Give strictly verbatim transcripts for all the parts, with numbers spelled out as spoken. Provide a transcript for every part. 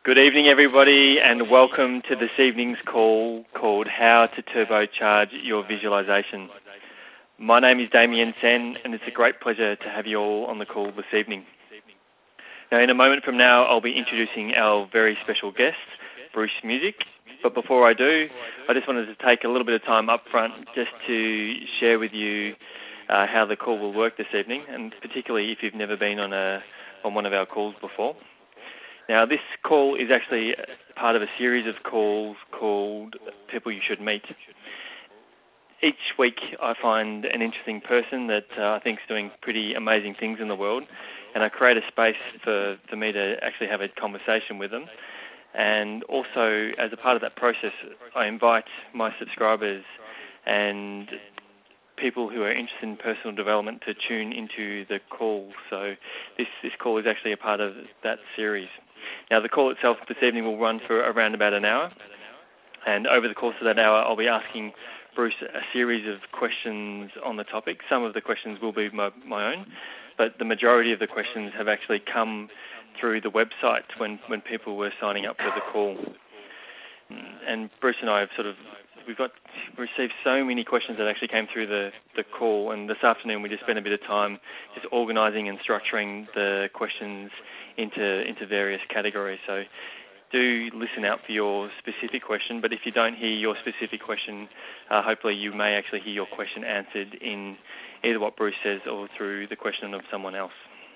Good evening, everybody, and welcome to this evening's call called How to Turbocharge Your Visualization. My name is Damien Sen, and it's a great pleasure to have you all on the call this evening. Now, in a moment from now, I'll be introducing our very special guest, Bruce Music. But before I do, I just wanted to take a little bit of time up front just to share with you uh, how the call will work this evening, and particularly if you've never been on a on one of our calls before. Now, this call is actually part of a series of calls called People You Should Meet. Each week I find an interesting person that uh, I think is doing pretty amazing things in the world, and I create a space for, for me to actually have a conversation with them. And also, as a part of that process, I invite my subscribers and people who are interested in personal development to tune into the call. So this, this call is actually a part of that series. Now, the call itself this evening will run for around about an hour, and over the course of that hour, I'll be asking Bruce a series of questions on the topic. Some of the questions will be my, my own, but the majority of the questions have actually come through the website when, when people were signing up for the call. And Bruce and I have sort of, we've got received so many questions that actually came through the, the call, and this afternoon we just spent a bit of time just organising and structuring the questions into into various categories. So do listen out for your specific question, but if you don't hear your specific question, uh, hopefully you may actually hear your question answered in either what Bruce says or through the question of someone else.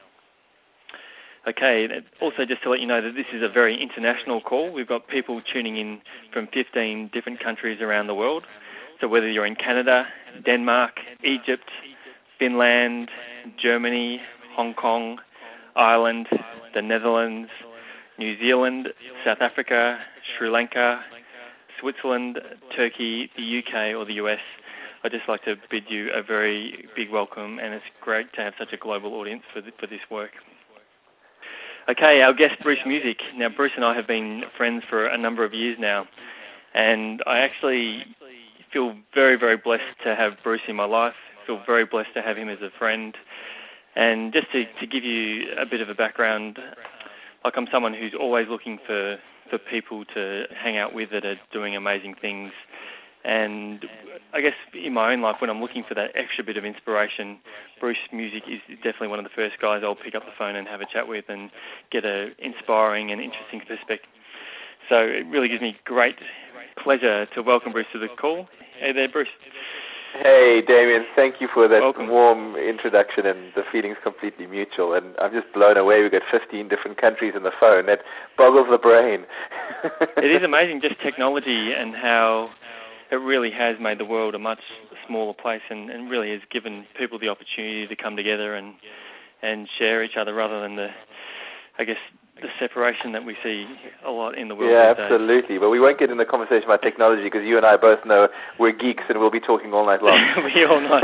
Okay, also just to let you know that this is a very international call. We've got people tuning in from fifteen different countries around the world. So whether you're in Canada, Denmark, Egypt, Finland, Germany, Hong Kong, Ireland, the Netherlands, New Zealand, South Africa, Sri Lanka, Switzerland, Turkey, the U K or the U S, I'd just like to bid you a very big welcome, and it's great to have such a global audience for, the, for this work. Okay, our guest, Bruce Music. Now, Bruce and I have been friends for a number of years now, and I actually feel very, very blessed to have Bruce in my life, feel very blessed to have him as a friend. And just to, to give you a bit of a background, like I'm someone who's always looking for, for people to hang out with that are doing amazing things. And I guess in my own life, when I'm looking for that extra bit of inspiration, Bruce Music is definitely one of the first guys I'll pick up the phone and have a chat with and get an inspiring and interesting perspective. So it really gives me great pleasure to welcome Bruce to the call. Hey there, Bruce. Hey, Damien, thank you for that Welcome. warm introduction, and the feeling's completely mutual, and I'm just blown away. We've got fifteen different countries on the phone. That boggles the brain. It is amazing, just technology and how it really has made the world a much smaller place, and, and really has given people the opportunity to come together and and share each other rather than the, I guess, the separation that we see a lot in the world. Yeah, today. absolutely. But we won't get in the conversation about technology because you and I both know we're geeks and we'll be talking all night long. we all know.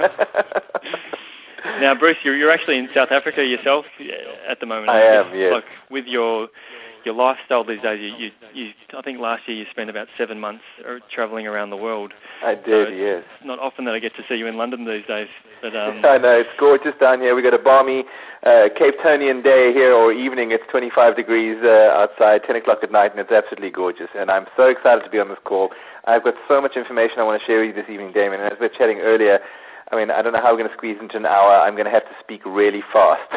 Now, Bruce, you're, you're actually in South Africa yourself at the moment. I am, yes. Like with your your lifestyle these days, you, you, you I think last year you spent about seven months travelling around the world. I did, so yes. It's not often that I get to see you in London these days. But um, I know, it's gorgeous down here. We've got a balmy uh, Cape Townian day here, or evening. It's twenty-five degrees uh, outside, ten o'clock at night, and it's absolutely gorgeous. And I'm so excited to be on this call. I've got so much information I want to share with you this evening, Damien. And as we were chatting earlier, I mean, I don't know how we're going to squeeze into an hour. I'm going to have to speak really fast.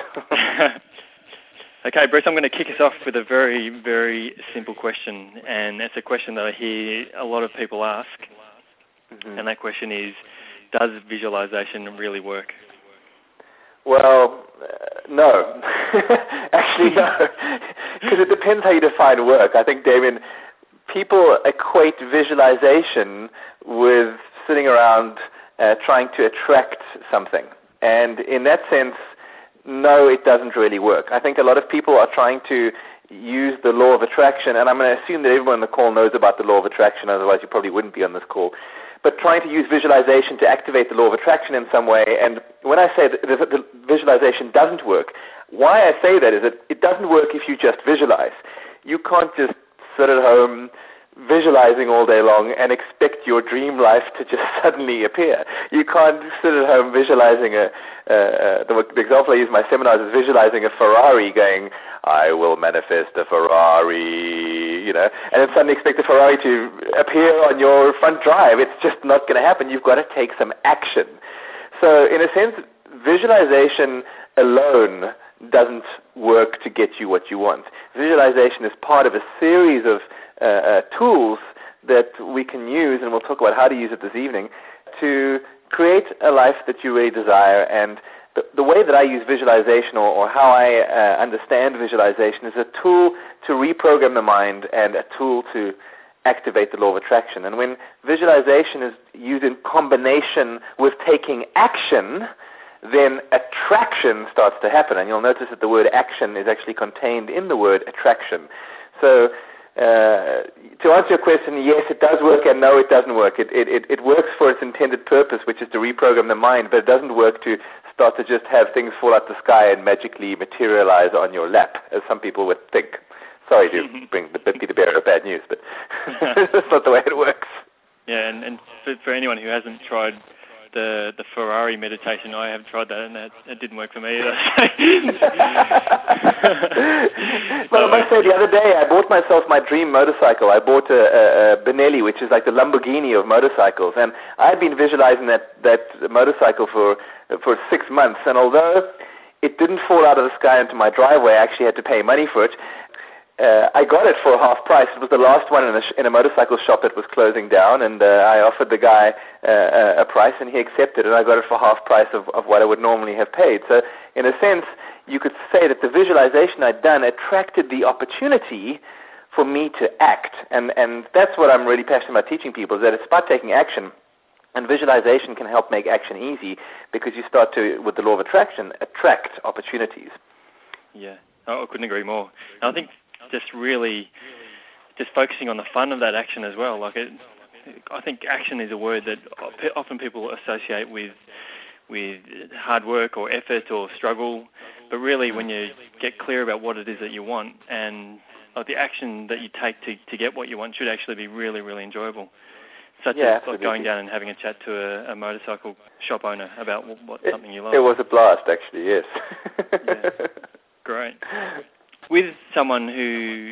Okay, Bruce, I'm going to kick us off with a very, very simple question. And it's a question that I hear a lot of people ask. Mm-hmm. And that question is, does visualization really work? Well, uh, no. Actually, no. Because it depends how you define work. I think, Damien, people equate visualization with sitting around uh, trying to attract something. And in that sense, no, it doesn't really work. I think a lot of people are trying to use the law of attraction, and I'm going to assume that everyone on the call knows about the law of attraction, otherwise you probably wouldn't be on this call. But trying to use visualization to activate the law of attraction in some way. And when I say that the visualization doesn't work, why I say that is that it doesn't work if you just visualize. You can't just sit at home, visualizing all day long and expect your dream life to just suddenly appear. You can't sit at home visualizing a, uh, the, the example I use in my seminars is visualizing a Ferrari going, I will manifest a Ferrari, you know, and then suddenly expect the Ferrari to appear on your front drive. It's just not going to happen. You've got to take some action. So in a sense, visualization alone doesn't work to get you what you want. Visualization is part of a series of uh, uh, tools that we can use, and we'll talk about how to use it this evening, to create a life that you really desire. And the, the way that I use visualization, or, or how I uh, understand visualization, is a tool to reprogram the mind and a tool to activate the law of attraction. And when visualization is used in combination with taking action, then attraction starts to happen. And you'll notice that the word action is actually contained in the word attraction. So uh, to answer your question, yes, it does work, and no, it doesn't work. It, it, it works for its intended purpose, which is to reprogram the mind, but it doesn't work to start to just have things fall out the sky and magically materialize on your lap, as some people would think. Sorry to bring the, be the bearer of bad news, but that's not the way it works. Yeah, and, and for, for anyone who hasn't tried the the Ferrari meditation, I have tried that, and that, it didn't work for me either. Well, I must say, the other day I bought myself my dream motorcycle. I bought a, a, a Benelli, which is like the Lamborghini of motorcycles, and I had been visualizing that, that motorcycle for for six months, and although it didn't fall out of the sky into my driveway, I actually had to pay money for it. Uh, I got it for half price. It was the last one in a, sh- in a motorcycle shop that was closing down, and uh, I offered the guy uh, a price, and he accepted, and I got it for half price of, of what I would normally have paid. So in a sense, you could say that the visualization I'd done attracted the opportunity for me to act, and, and that's what I'm really passionate about teaching people, is that it's about taking action, and visualization can help make action easy because you start to, with the law of attraction, attract opportunities. Yeah, I couldn't agree more. And I think just really just focusing on the fun of that action as well. Like it, I think action is a word that often people associate with with hard work or effort or struggle, but really when you get clear about what it is that you want, and like the action that you take to, to get what you want should actually be really, really enjoyable. Such yeah, as like going down and having a chat to a, a motorcycle shop owner about what, what it, something you love. It was a blast, actually, yes. Yeah. Great. With someone who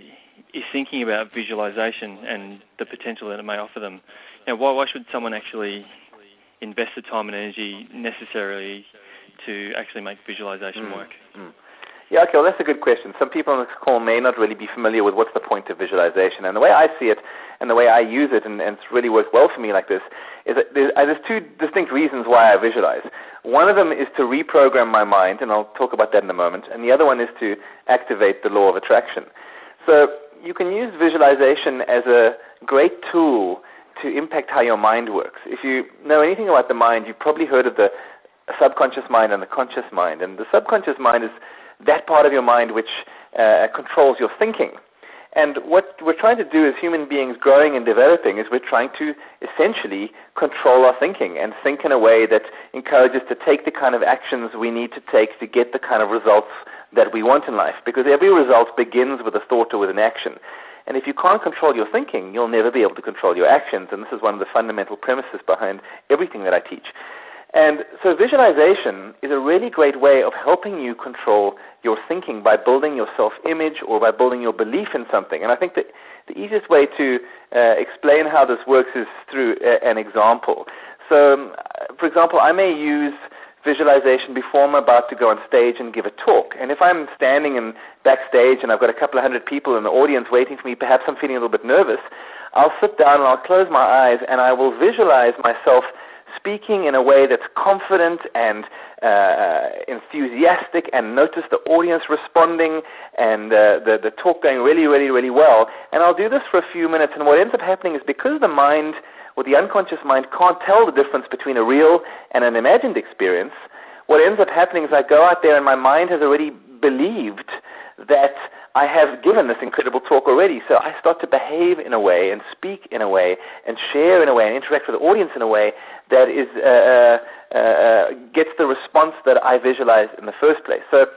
is thinking about visualization and the potential that it may offer them, you know, why, why should someone actually invest the time and energy necessarily to actually make visualization mm, work? Mm. Yeah, okay, well, that's a good question. Some people on this call may not really be familiar with what's the point of visualization. And the way I see it and the way I use it, and, and it's really worked well for me like this, is that there's, uh, there's two distinct reasons why I visualize. One of them is to reprogram my mind, and I'll talk about that in a moment, and the other one is to activate the law of attraction. So you can use visualization as a great tool to impact how your mind works. If you know anything about the mind, you've probably heard of the subconscious mind and the conscious mind. And the subconscious mind is that part of your mind which uh, controls your thinking. And what we're trying to do as human beings growing and developing is we're trying to essentially control our thinking and think in a way that encourages to take the kind of actions we need to take to get the kind of results that we want in life. Because every result begins with a thought or with an action. And if you can't control your thinking, you'll never be able to control your actions. And this is one of the fundamental premises behind everything that I teach. And so visualization is a really great way of helping you control your thinking by building your self-image or by building your belief in something. And I think that the easiest way to uh, explain how this works is through a, an example. So, um, for example, I may use visualization before I'm about to go on stage and give a talk. And if I'm standing in backstage and I've got a couple of hundred people in the audience waiting for me, perhaps I'm feeling a little bit nervous, I'll sit down and I'll close my eyes and I will visualize myself speaking in a way that's confident and uh, enthusiastic, and notice the audience responding and uh, the, the talk going really, really, really well. And I'll do this for a few minutes, and what ends up happening is because the mind, or the unconscious mind, can't tell the difference between a real and an imagined experience, what ends up happening is I go out there and my mind has already believed that I have given this incredible talk already. So I start to behave in a way and speak in a way and share in a way and interact with the audience in a way that is uh, uh, uh, gets the response that I visualized in the first place. So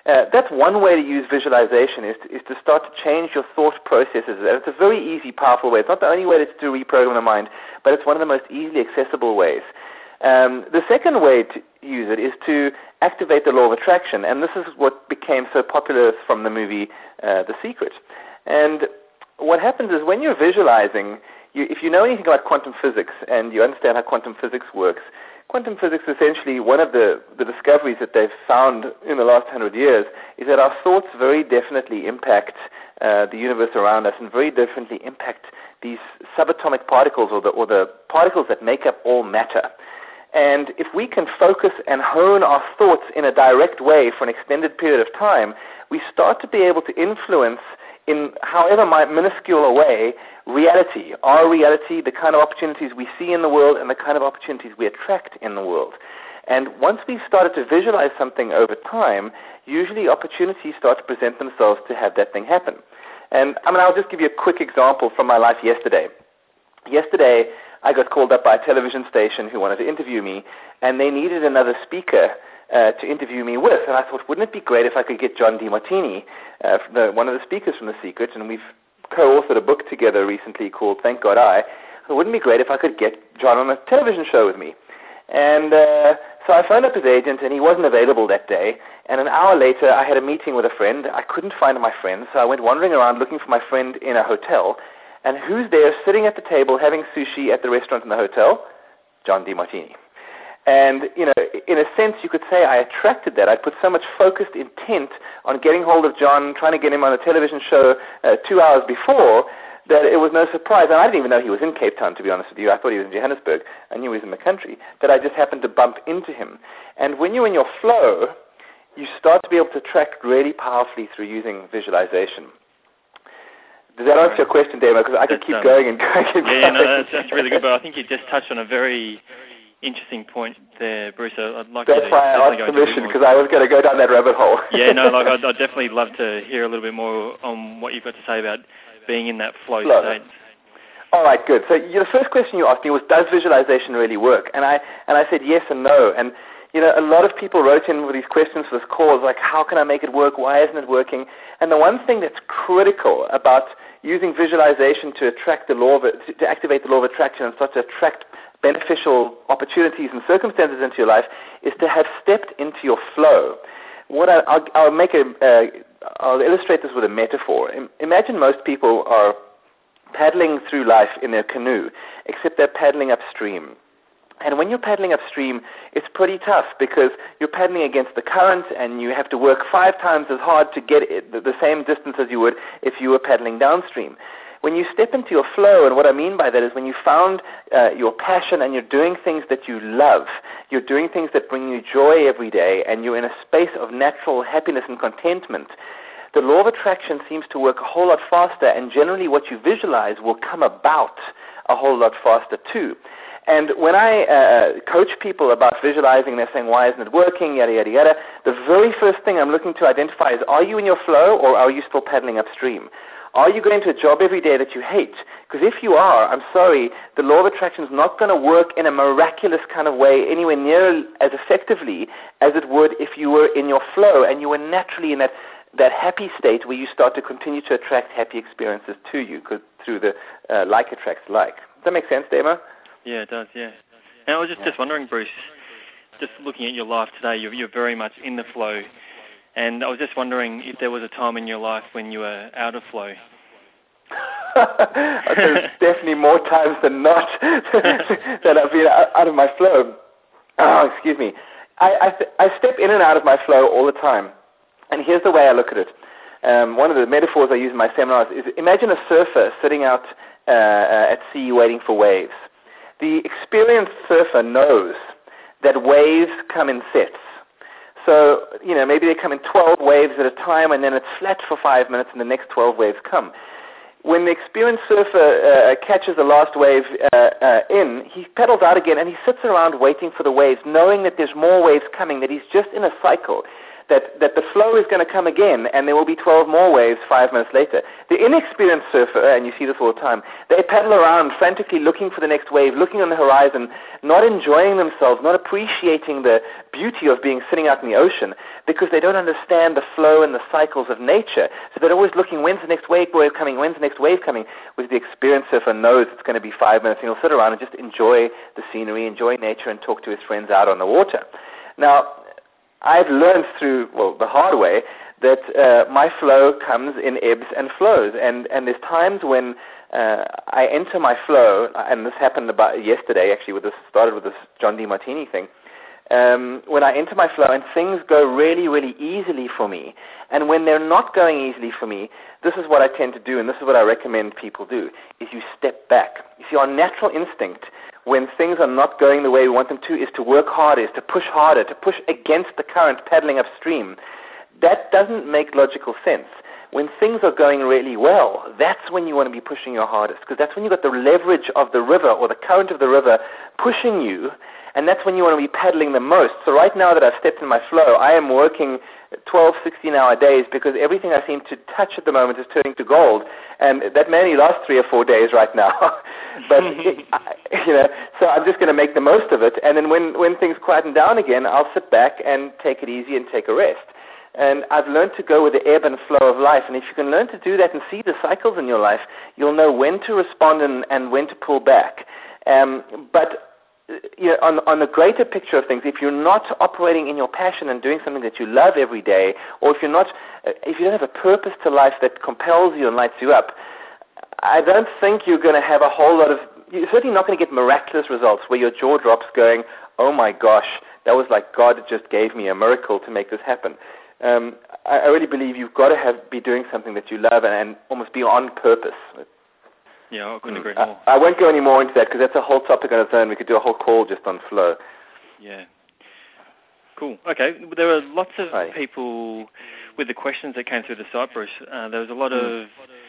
Uh, that's one way to use visualization, is to, is to start to change your thought processes. And it's a very easy, powerful way. It's not the only way to, to reprogram the mind, but it's one of the most easily accessible ways. Um, the second way to use it is to activate the law of attraction, and this is what became so popular from the movie uh, The Secret. And what happens is when you're visualizing, you, if you know anything about quantum physics and you understand how quantum physics works, quantum physics, essentially, one of the, the discoveries that they've found in the last hundred years is that our thoughts very definitely impact uh, the universe around us and very definitely impact these subatomic particles or the, or the particles that make up all matter. And if we can focus and hone our thoughts in a direct way for an extended period of time, we start to be able to influence, in however minuscule a way, reality, our reality, the kind of opportunities we see in the world and the kind of opportunities we attract in the world. And once we've started to visualize something over time, usually opportunities start to present themselves to have that thing happen. And I mean, I'll just give you a quick example from my life yesterday. Yesterday, I got called up by a television station who wanted to interview me, and they needed another speaker uh, to interview me with. And I thought, wouldn't it be great if I could get John DeMartini, uh, the, one of the speakers from The Secret, and we've co-authored a book together recently called Thank God I. It wouldn't be great if I could get John on a television show with me. And uh, so I phoned up his agent, and he wasn't available that day. And an hour later, I had a meeting with a friend. I couldn't find my friend, so I went wandering around looking for my friend in a hotel. And who's there sitting at the table having sushi at the restaurant in the hotel? John DeMartini. And, you know, in a sense, you could say I attracted that. I put so much focused intent on getting hold of John, trying to get him on a television show uh, two hours before, that it was no surprise. And I didn't even know he was in Cape Town, to be honest with you. I thought he was in Johannesburg. I knew he was in the country. That I just happened to bump into him. And when you're in your flow, you start to be able to attract really powerfully through using visualization. Does that answer your question, Damo? Because I could keep um, going and going and yeah, going. Yeah, no, that's, that's really good. But I think you just touched on a very interesting point there, Bruce. I'd like that's to why I asked permission, because I was going to go down that rabbit hole. Yeah, no, like I'd, I'd definitely love to hear a little bit more on what you've got to say about being in that flow, flow. state. All right, good. So you, the first question you asked me was, does visualization really work? And I and I said yes and no. And you know, a lot of people wrote in with these questions for this cause, like, how can I make it work? Why isn't it working? And the one thing that's critical about using visualization to attract the law of, to activate the law of attraction and start to attract beneficial opportunities and circumstances into your life is to have stepped into your flow. What I, I'll, I'll make a, uh, I'll illustrate this with a metaphor. Imagine most people are paddling through life in their canoe, except they're paddling upstream. And when you're paddling upstream, it's pretty tough because you're paddling against the current and you have to work five times as hard to get it, the same distance as you would if you were paddling downstream. When you step into your flow, and what I mean by that is when you found uh, your passion and you're doing things that you love, you're doing things that bring you joy every day, and you're in a space of natural happiness and contentment, the law of attraction seems to work a whole lot faster, and generally what you visualize will come about a whole lot faster too. And when I uh, coach people about visualizing, they're saying, why isn't it working, yada, yada, yada, the very first thing I'm looking to identify is, are you in your flow or are you still paddling upstream? Are you going to a job every day that you hate? Because if you are, I'm sorry, the law of attraction is not going to work in a miraculous kind of way anywhere near as effectively as it would if you were in your flow and you were naturally in that, that happy state where you start to continue to attract happy experiences to you through the uh, like attracts like. Does that make sense, Damo? Yeah, it does, yeah. And I was just, yeah. just wondering, Bruce, just looking at your life today, you're, you're very much in the flow. And I was just wondering if there was a time in your life when you were out of flow. There's definitely more times than not that I've been out of my flow. Oh, excuse me. I, I, I step in and out of my flow all the time. And here's the way I look at it. Um, one of the metaphors I use in my seminars is, imagine a surfer sitting out uh, uh, at sea waiting for waves. The experienced surfer knows that waves come in sets. So, you know, maybe they come in twelve waves at a time and then it's flat for five minutes and the next twelve waves come. When the experienced surfer uh, catches the last wave uh, uh, in, he paddles out again and he sits around waiting for the waves, knowing that there's more waves coming, that he's just in a cycle. that, that the flow is going to come again and there will be twelve more waves five minutes later. The inexperienced surfer, and you see this all the time, they paddle around frantically looking for the next wave, looking on the horizon, not enjoying themselves, not appreciating the beauty of being sitting out in the ocean because they don't understand the flow and the cycles of nature. So they're always looking, when's the next wave coming, when's the next wave coming? With the experienced surfer knows it's going to be five minutes and he'll sit around and just enjoy the scenery, enjoy nature and talk to his friends out on the water. Now, I've learned through, well, the hard way, that uh, my flow comes in ebbs and flows. And, and there's times when uh, I enter my flow, and this happened about yesterday, actually, with this, started with this John Demartini thing, um, when I enter my flow and things go really, really easily for me. And when they're not going easily for me, this is what I tend to do, and this is what I recommend people do, is you step back. You see, our natural instinct when things are not going the way we want them to is to work harder, is to push harder, to push against the current paddling upstream. That doesn't make logical sense. When things are going really well, that's when you want to be pushing your hardest, because that's when you've got the leverage of the river or the current of the river pushing you, and that's when you want to be paddling the most. So right now that I've stepped in my flow, I am working twelve, sixteen-hour days because everything I seem to touch at the moment is turning to gold, and that may only last three or four days right now. But, it, I, you know, so I'm just going to make the most of it, and then when, when things quieten down again, I'll sit back and take it easy and take a rest. And I've learned to go with the ebb and flow of life. And if you can learn to do that and see the cycles in your life, you'll know when to respond and, and when to pull back. Um, but you know, on, on the greater picture of things, if you're not operating in your passion and doing something that you love every day, or if you're not, if you don't have a purpose to life that compels you and lights you up, I don't think you're going to have a whole lot of, you're certainly not going to get miraculous results where your jaw drops going, oh my gosh, that was like God just gave me a miracle to make this happen. Um, I, I really believe you've got to have, be doing something that you love and, and almost be on purpose. Yeah, I couldn't mm. agree more. I, I won't go any more into that because that's a whole topic on its own. We could do a whole call just on flow. Yeah. Cool. Okay. There were lots of Hi. people with the questions that came through the site, Bruce. Uh, there was a lot mm. of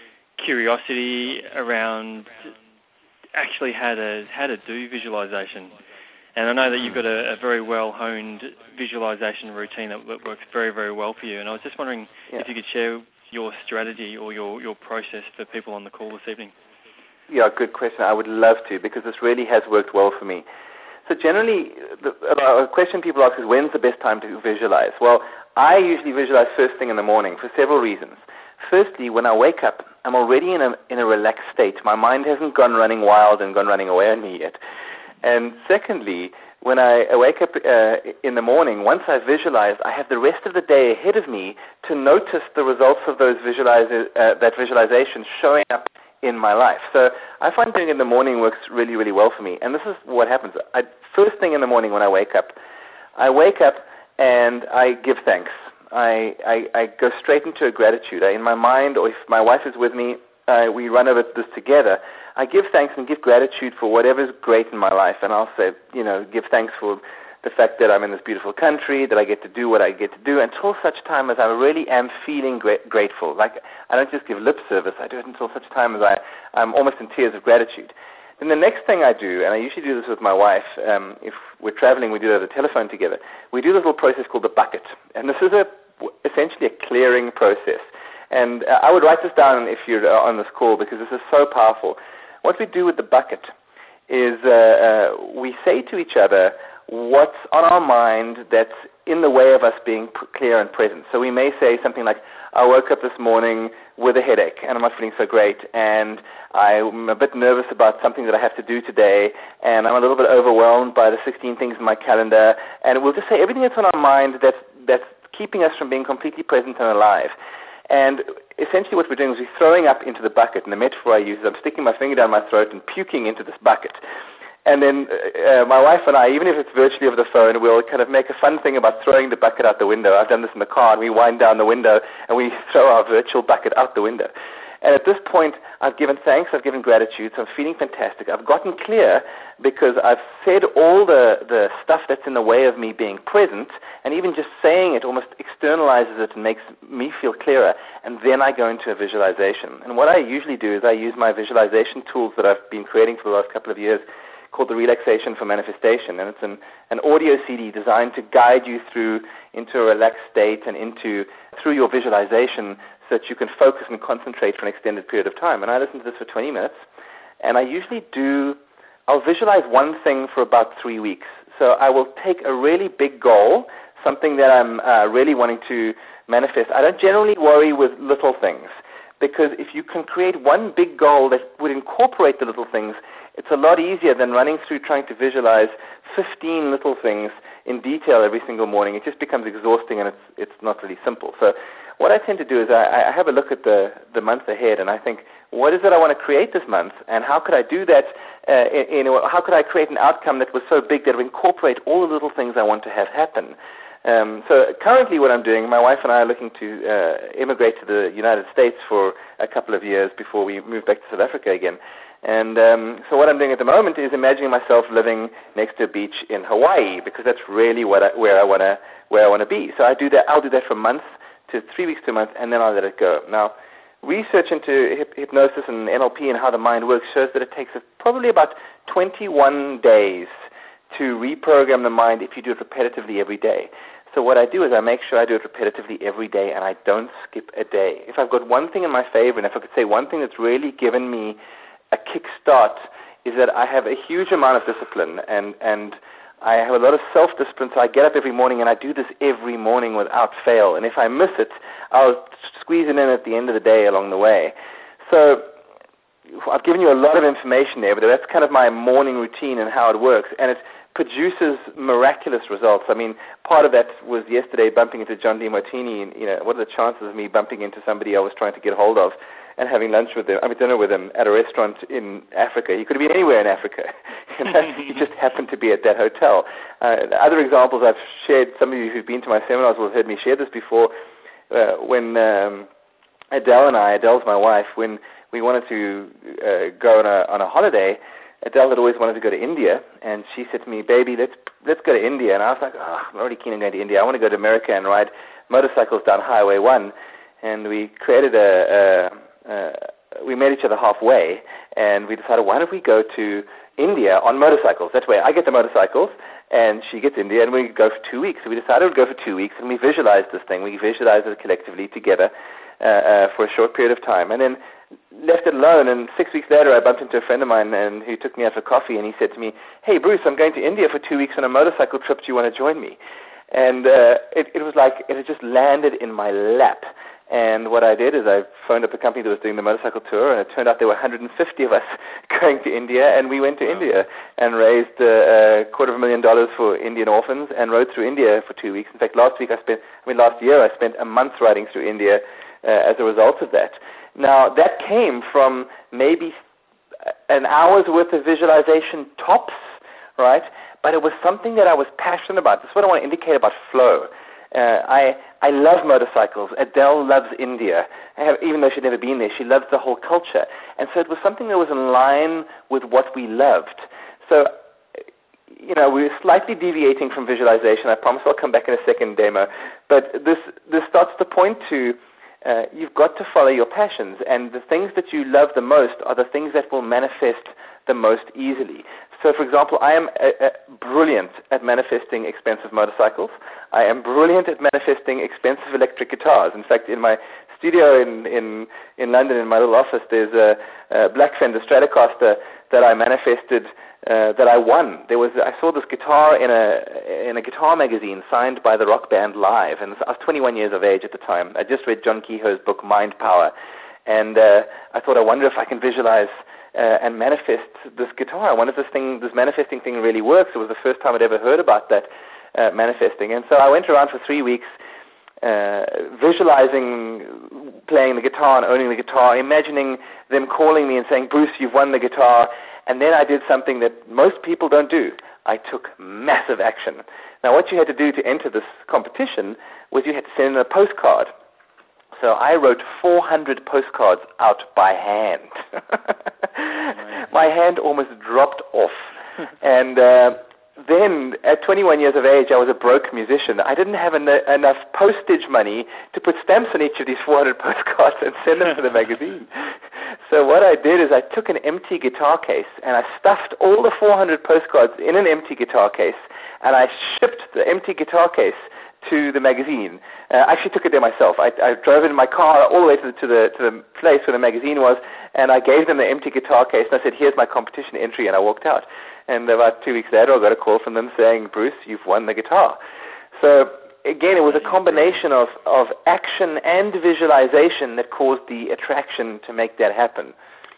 curiosity around actually how to how to do visualization. And I know that you've got a, a very well-honed visualization routine that, that works very, very well for you. And I was just wondering yeah. if you could share your strategy or your, your process for people on the call this evening. Yeah, good question. I would love to, because this really has worked well for me. So generally, the a question people ask is, when's the best time to visualize? Well, I usually visualize first thing in the morning for several reasons. Firstly, when I wake up, I'm already in a, in a relaxed state. My mind hasn't gone running wild and gone running away on me yet. And secondly, when I wake up uh, in the morning, once I've visualized, I have the rest of the day ahead of me to notice the results of those visualize, uh, that visualization showing up in my life. So I find doing it in the morning works really, really well for me. And this is what happens. I, first thing in the morning when I wake up, I wake up and I give thanks. I, I, I go straight into a gratitude. I, in my mind, or if my wife is with me, uh, we run over this together. I give thanks and give gratitude for whatever's great in my life. And I'll say, you know, give thanks for the fact that I'm in this beautiful country, that I get to do what I get to do, until such time as I really am feeling gra- grateful. Like, I don't just give lip service. I do it until such time as I, I'm almost in tears of gratitude. Then the next thing I do, and I usually do this with my wife, um, if we're traveling, we do it over the telephone together, we do this little process called the bucket. And this is a, essentially a clearing process. And uh, I would write this down if you're uh, on this call, because this is so powerful. What we do with the bucket is uh, uh, we say to each other what's on our mind that's in the way of us being p- clear and present. So we may say something like, I woke up this morning with a headache and I'm not feeling so great, and I'm a bit nervous about something that I have to do today, and I'm a little bit overwhelmed by the sixteen things in my calendar, and we'll just say everything that's on our mind that's, that's keeping us from being completely present and alive. And essentially what we're doing is we're throwing up into the bucket, and the metaphor I use is I'm sticking my finger down my throat and puking into this bucket. And then uh, my wife and I, even if it's virtually over the phone, we'll kind of make a fun thing about throwing the bucket out the window. I've done this in the car, and we wind down the window, and we throw our virtual bucket out the window. And at this point, I've given thanks, I've given gratitude, so I'm feeling fantastic. I've gotten clear because I've said all the, the stuff that's in the way of me being present, and even just saying it almost externalizes it and makes me feel clearer, and then I go into a visualization. And what I usually do is I use my visualization tools that I've been creating for the last couple of years, called the Relaxation for Manifestation, and it's an, an audio C D designed to guide you through into a relaxed state and into through your visualization so that you can focus and concentrate for an extended period of time. And I listen to this for twenty minutes, and I usually do, I'll visualize one thing for about three weeks. So I will take a really big goal, something that I'm uh, really wanting to manifest. I don't generally worry with little things, because if you can create one big goal that would incorporate the little things, it's a lot easier than running through trying to visualize fifteen little things in detail every single morning. It just becomes exhausting, and it's it's not really simple. So what I tend to do is I, I have a look at the, the month ahead, and I think, what is it I want to create this month, and how could I do that? Uh, in, in, how could I create an outcome that was so big that would incorporate all the little things I want to have happen? Um, so currently what I'm doing, my wife and I are looking to uh, immigrate to the United States for a couple of years before we move back to South Africa again. And um, so what I'm doing at the moment is imagining myself living next to a beach in Hawaii, because that's really what I, where I want to where I want to be. So I do that. I'll do that for months to three weeks to a month, and then I'll let it go. Now, research into hip- hypnosis and N L P and how the mind works shows that it takes probably about twenty-one days to reprogram the mind if you do it repetitively every day. So what I do is I make sure I do it repetitively every day, and I don't skip a day. If I've got one thing in my favor, and if I could say one thing that's really given me a kickstart, is that I have a huge amount of discipline, and, and I have a lot of self-discipline, so I get up every morning, and I do this every morning without fail. And if I miss it, I'll squeeze it in at the end of the day along the way. So I've given you a lot of information there, but that's kind of my morning routine and how it works, and it produces miraculous results. I mean, part of that was yesterday bumping into John Demartini. You know, what are the chances of me bumping into somebody I was trying to get hold of and having lunch with him, I mean dinner with him at a restaurant in Africa? He could have been anywhere in Africa. You know, he just happened to be at that hotel. Uh, other examples I've shared, some of you who've been to my seminars will have heard me share this before, uh, when um, Adele and I, Adele's my wife, when we wanted to uh, go on a, on a holiday, Adele had always wanted to go to India, and she said to me, baby, let's let's go to India. And I was like, oh, I'm already keen on going to India. I want to go to America and ride motorcycles down Highway one. And we created a, a, a we met each other halfway, and we decided, why don't we go to India on motorcycles? That way I get the motorcycles, and she gets India, and we go for two weeks. So we decided we'd go for two weeks, and we visualized this thing. We visualized it collectively together uh, uh, for a short period of time. And then left it alone, and six weeks later I bumped into a friend of mine and who took me out for coffee, and he said to me, hey Bruce, I'm going to India for two weeks on a motorcycle trip, do you want to join me? And uh, it, it was like it had just landed in my lap. And what I did is I phoned up a company that was doing the motorcycle tour, and it turned out there were one hundred fifty of us going to India, and we went to wow. India and raised uh, a quarter of a million dollars for Indian orphans and rode through India for two weeks. In fact, last week I spent, I mean last year I spent a month riding through India uh, as a result of that. Now, that came from maybe an hour's worth of visualization tops, right? But it was something that I was passionate about. This is what I want to indicate about flow. Uh, I I love motorcycles. Adele loves India. I have, even though she'd never been there, she loves the whole culture. And so it was something that was in line with what we loved. So, you know, we were slightly deviating from visualization. I promise I'll come back in a second, Demo. But this, this starts to point to Uh, you've got to follow your passions, and the things that you love the most are the things that will manifest the most easily. So, for example, I am uh, uh, brilliant at manifesting expensive motorcycles. I am brilliant at manifesting expensive electric guitars. In fact, in my studio in, in, in London, in my little office, there's a, a Black Fender Stratocaster that I manifested Uh, that I won. There was I saw this guitar in a in a guitar magazine signed by the rock band Live, and I was twenty-one years of age at the time. I just read John Kehoe's book Mind Power, and uh, I thought, I wonder if I can visualize uh, and manifest this guitar. I wonder if this thing, this manifesting thing, really works. It was the first time I'd ever heard about that uh, manifesting, and so I went around for three weeks. Uh, visualizing playing the guitar and owning the guitar, imagining them calling me and saying, Bruce, you've won the guitar. And then I did something that most people don't do. I took massive action. Now, what you had to do to enter this competition was you had to send in a postcard. So I wrote four hundred postcards out by hand. My hand almost dropped off. And uh, then, at twenty-one years of age, I was a broke musician. I didn't have en- enough postage money to put stamps on each of these four hundred postcards and send them to the magazine. So what I did is I took an empty guitar case and I stuffed all the four hundred postcards in an empty guitar case, and I shipped the empty guitar case to the magazine. Uh, I actually took it there myself. I, I drove it in my car all the way to the, to the to the place where the magazine was, and I gave them the empty guitar case, and I said, here's my competition entry, and I walked out. And about two weeks later, I got a call from them saying, Bruce, you've won the guitar. So again, it was a combination of, of action and visualization that caused the attraction to make that happen.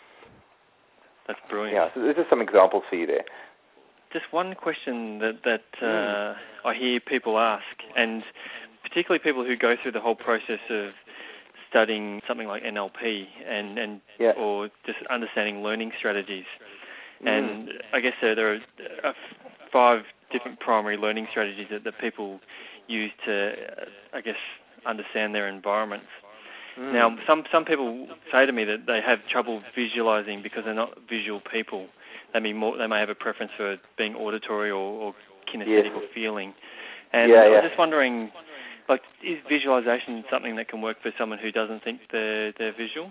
That's brilliant. Yeah, so there's just some examples for you there. Just one question that, that uh, mm. I hear people ask, and particularly people who go through the whole process of studying something like N L P and, and yeah. or just understanding learning strategies. Mm. And I guess there, there are five different primary learning strategies that, that people use to, uh, I guess, understand their environments. Mm. Now, some, some people say to me that they have trouble visualizing because they're not visual people. They may, more, they may have a preference for being auditory or, or kinesthetic yes. or feeling. And yeah, I was yeah. just wondering, like, is visualization something that can work for someone who doesn't think they're, they're visual?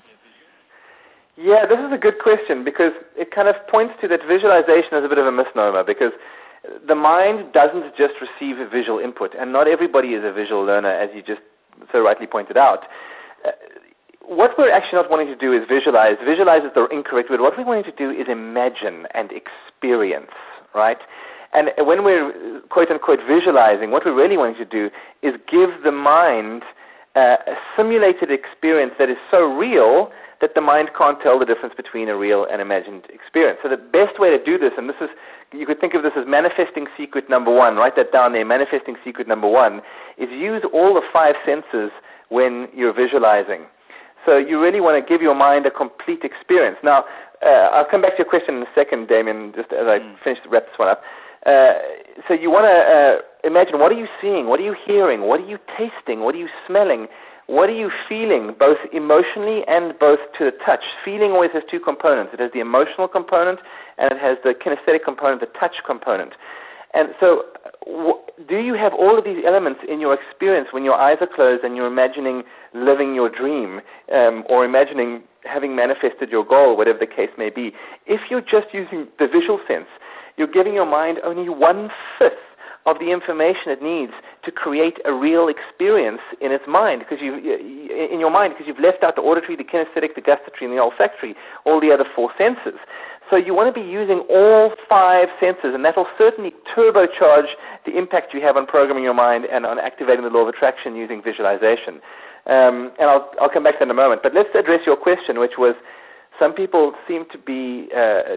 Yeah, this is a good question because it kind of points to that visualization as a bit of a misnomer, because the mind doesn't just receive a visual input, and not everybody is a visual learner, as you just so rightly pointed out. Uh, what we're actually not wanting to do is visualize. Visualize is the incorrect word. What we're wanting to do is imagine and experience, right? And when we're quote-unquote visualizing, what we're really wanting to do is give the mind uh, a simulated experience that is so real that the mind can't tell the difference between a real and imagined experience. So the best way to do this, and this is, you could think of this as manifesting secret number one, write that down there, manifesting secret number one, is use all the five senses when you're visualizing. So you really want to give your mind a complete experience. Now, uh, I'll come back to your question in a second, Damien, just as I mm. finish to wrap this one up. Uh, so you want to uh, imagine, what are you seeing? What are you hearing? What are you tasting? What are you smelling? What are you feeling, both emotionally and both to the touch? Feeling always has two components. It has the emotional component, and it has the kinesthetic component, the touch component. And so w- do you have all of these elements in your experience when your eyes are closed and you're imagining living your dream um, or imagining having manifested your goal, whatever the case may be? If you're just using the visual sense, you're giving your mind only one-fifth of the information it needs to create a real experience in its mind, because you, in your mind, because you've left out the auditory, the kinesthetic, the gustatory, and the olfactory, all the other four senses. So you want to be using all five senses, and that will certainly turbocharge the impact you have on programming your mind and on activating the law of attraction using visualization. Um, and I'll, I'll come back to that in a moment. But let's address your question, which was, some people seem to be uh,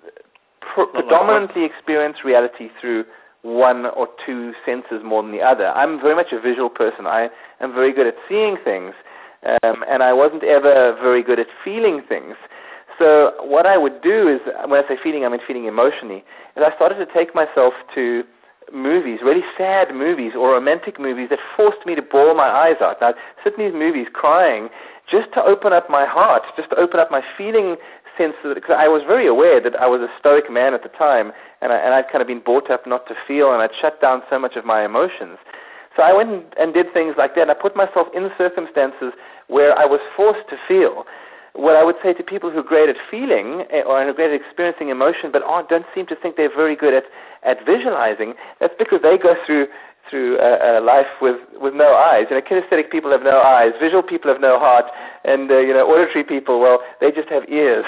pr- predominantly experience reality through one or two senses more than the other. I'm very much a visual person. I am very good at seeing things, um, and I wasn't ever very good at feeling things. So what I would do is, when I say feeling, I mean feeling emotionally, is I started to take myself to movies, really sad movies or romantic movies that forced me to bawl my eyes out. Now, I'd sit in these movies crying just to open up my heart, just to open up my feeling sense, because I was very aware that I was a stoic man at the time, and, I, and I'd kind of been brought up not to feel, and I'd shut down so much of my emotions. So I went and did things like that, and I put myself in circumstances where I was forced to feel. What I would say to people who are great at feeling or are great at experiencing emotion but aren't, don't seem to think they're very good at, at visualizing, that's because they go through through a, a life with, with no eyes. You know, kinesthetic people have no eyes, visual people have no heart, and uh, you know, auditory people, well, they just have ears.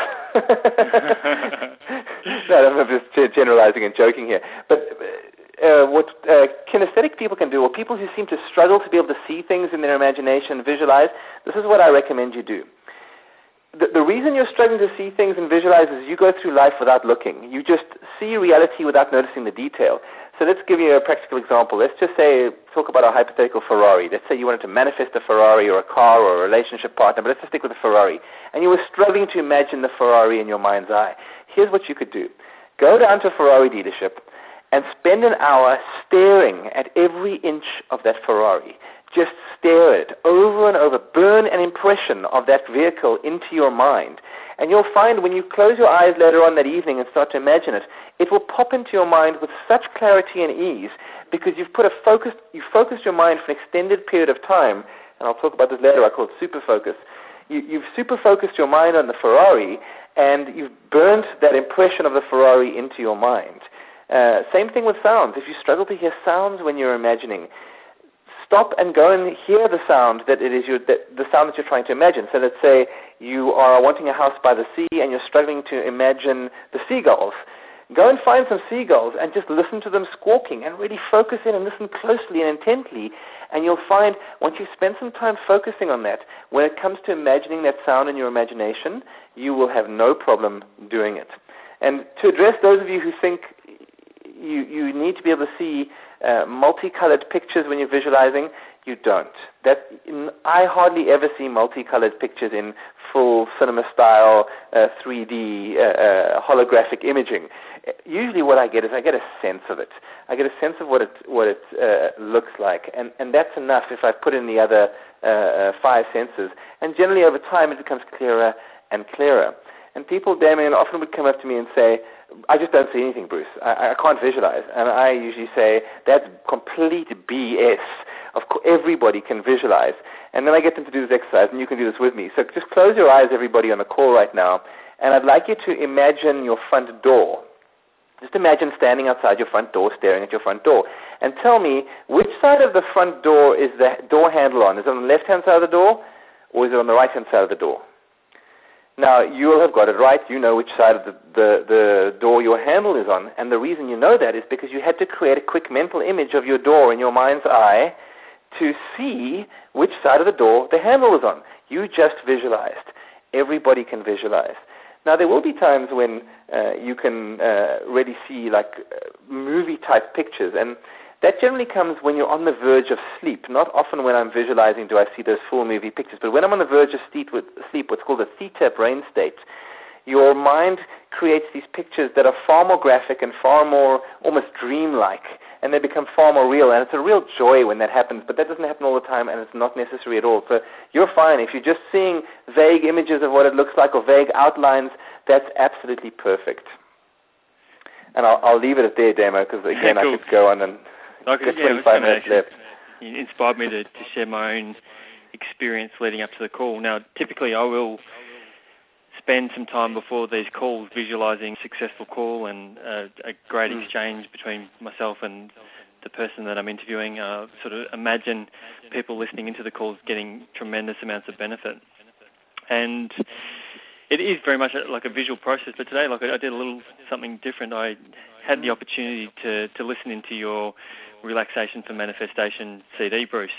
No, I'm just generalizing and joking here. But uh, what uh, kinesthetic people can do, or people who seem to struggle to be able to see things in their imagination, visualize, this is what I recommend you do. The, the reason you're struggling to see things and visualize is you go through life without looking. You just see reality without noticing the detail. So let's give you a practical example. Let's just say, talk about a hypothetical Ferrari. Let's say you wanted to manifest a Ferrari or a car or a relationship partner, but let's just stick with the Ferrari. And you were struggling to imagine the Ferrari in your mind's eye. Here's what you could do. Go down to a Ferrari dealership and spend an hour staring at every inch of that Ferrari. Just stare at it over and over. Burn an impression of that vehicle into your mind. And you'll find when you close your eyes later on that evening and start to imagine it, it will pop into your mind with such clarity and ease because you've put a focus, you've focused your mind for an extended period of time, and I'll talk about this later, I call it super focus. you, you've super focused your mind on the Ferrari, and you've burnt that impression of the Ferrari into your mind. Uh, same thing with sounds. If you struggle to hear sounds when you're imagining, stop and go and hear the sound that it is your, that, the sound that you're trying to imagine. So let's say you are wanting a house by the sea and you're struggling to imagine the seagulls. Go and find some seagulls and just listen to them squawking and really focus in and listen closely and intently, and you'll find once you spend some time focusing on that, when it comes to imagining that sound in your imagination, you will have no problem doing it. And to address those of you who think you, you need to be able to see uh, multicolored pictures when you're visualizing, you don't. That, I hardly ever see multicolored pictures in full cinema style, uh, three D, uh, uh, holographic imaging. Usually what I get is I get a sense of it. I get a sense of what it, what it uh, looks like, and, and that's enough if I put in the other uh, uh, five senses. And generally over time it becomes clearer and clearer. And people, Damien, often would come up to me and say, I just don't see anything, Bruce. I, I can't visualize. And I usually say, that's complete B S. Of course, everybody can visualize. And then I get them to do this exercise, and you can do this with me. So just close your eyes, everybody on the call right now, and I'd like you to imagine your front door. Just imagine standing outside your front door, staring at your front door, and tell me which side of the front door is the door handle on. Is it on the left-hand side of the door, or is it on the right-hand side of the door? Now, you'll have got it right. You know which side of the, the, the door your handle is on, and the reason you know that is because you had to create a quick mental image of your door in your mind's eye to see which side of the door the handle is on. You just visualized. Everybody can visualize. Now, there will be times when uh, you can uh, really see like uh, movie-type pictures, and that generally comes when you're on the verge of sleep. Not often when I'm visualizing do I see those full movie pictures, but when I'm on the verge of sleep, sleep what's called a theta brain state, your mind creates these pictures that are far more graphic and far more almost dreamlike, and they become far more real, and it's a real joy when that happens, but that doesn't happen all the time, and it's not necessary at all. So you're fine. If you're just seeing vague images of what it looks like or vague outlines, that's absolutely perfect. And I'll, I'll leave it at there, Damo, because again, yeah, cool. I could go on and I could, get yeah, twenty-five minutes left. It inspired me to, to share my own experience leading up to the call. Now, typically I will spend some time before these calls visualizing a successful call and uh, a great mm. exchange between myself and the person that I'm interviewing. Uh, sort of imagine people listening into the calls getting tremendous amounts of benefit. And it is very much like a visual process, but today like I did a little something different. I had the opportunity to, to listen into your Relaxation for Manifestation C D, Bruce.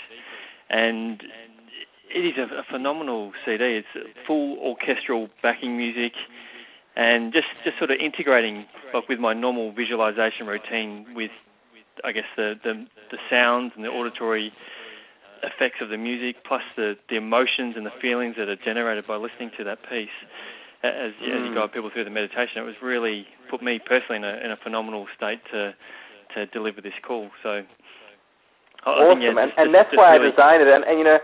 And it is a, a phenomenal C D. It's full orchestral backing music and just, just sort of integrating like with my normal visualization routine with, I guess, the, the, the sounds and the auditory effects of the music, plus the, the emotions and the feelings that are generated by listening to that piece. As, mm. as you guide people through the meditation, it was really put me personally in a, in a phenomenal state to to deliver this call. So, awesome, think, yeah, and, just, and just, that's just why really I designed it. And, and you know,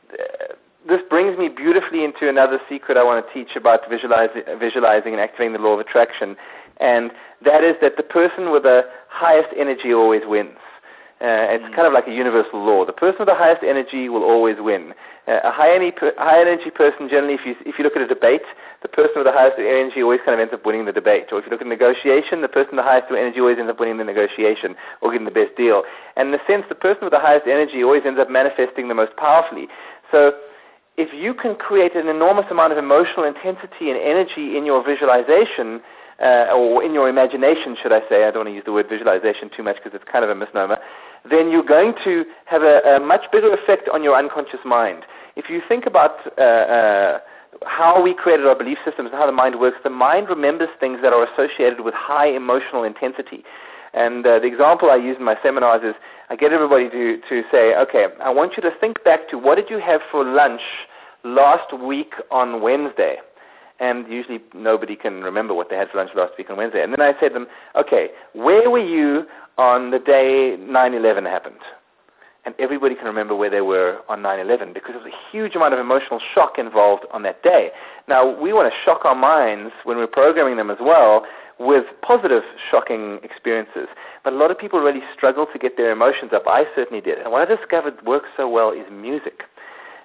this brings me beautifully into another secret I want to teach about visualizing, visualizing and activating the law of attraction, and that is that the person with the highest energy always wins. Uh, it's mm. kind of like a universal law. The person with the highest energy will always win. Uh, a high energy, high energy person, generally, if you, if you look at a debate, the person with the highest energy always kind of ends up winning the debate. Or if you look at negotiation, the person with the highest energy always ends up winning the negotiation or getting the best deal. And in a sense, the person with the highest energy always ends up manifesting the most powerfully. So if you can create an enormous amount of emotional intensity and energy in your visualization, Uh, or in your imagination, should I say, I don't want to use the word visualization too much because it's kind of a misnomer, then you're going to have a, a much bigger effect on your unconscious mind. If you think about uh, uh, how we created our belief systems and how the mind works, the mind remembers things that are associated with high emotional intensity. And uh, the example I use in my seminars is I get everybody to, to say, okay, I want you to think back to what did you have for lunch last week on Wednesday? And usually nobody can remember what they had for lunch last week on Wednesday. And then I said to them, okay, where were you on the day nine eleven happened? And everybody can remember where they were on nine eleven because there was a huge amount of emotional shock involved on that day. Now, we want to shock our minds when we're programming them as well with positive, shocking experiences. But a lot of people really struggle to get their emotions up. I certainly did. And what I discovered works so well is music.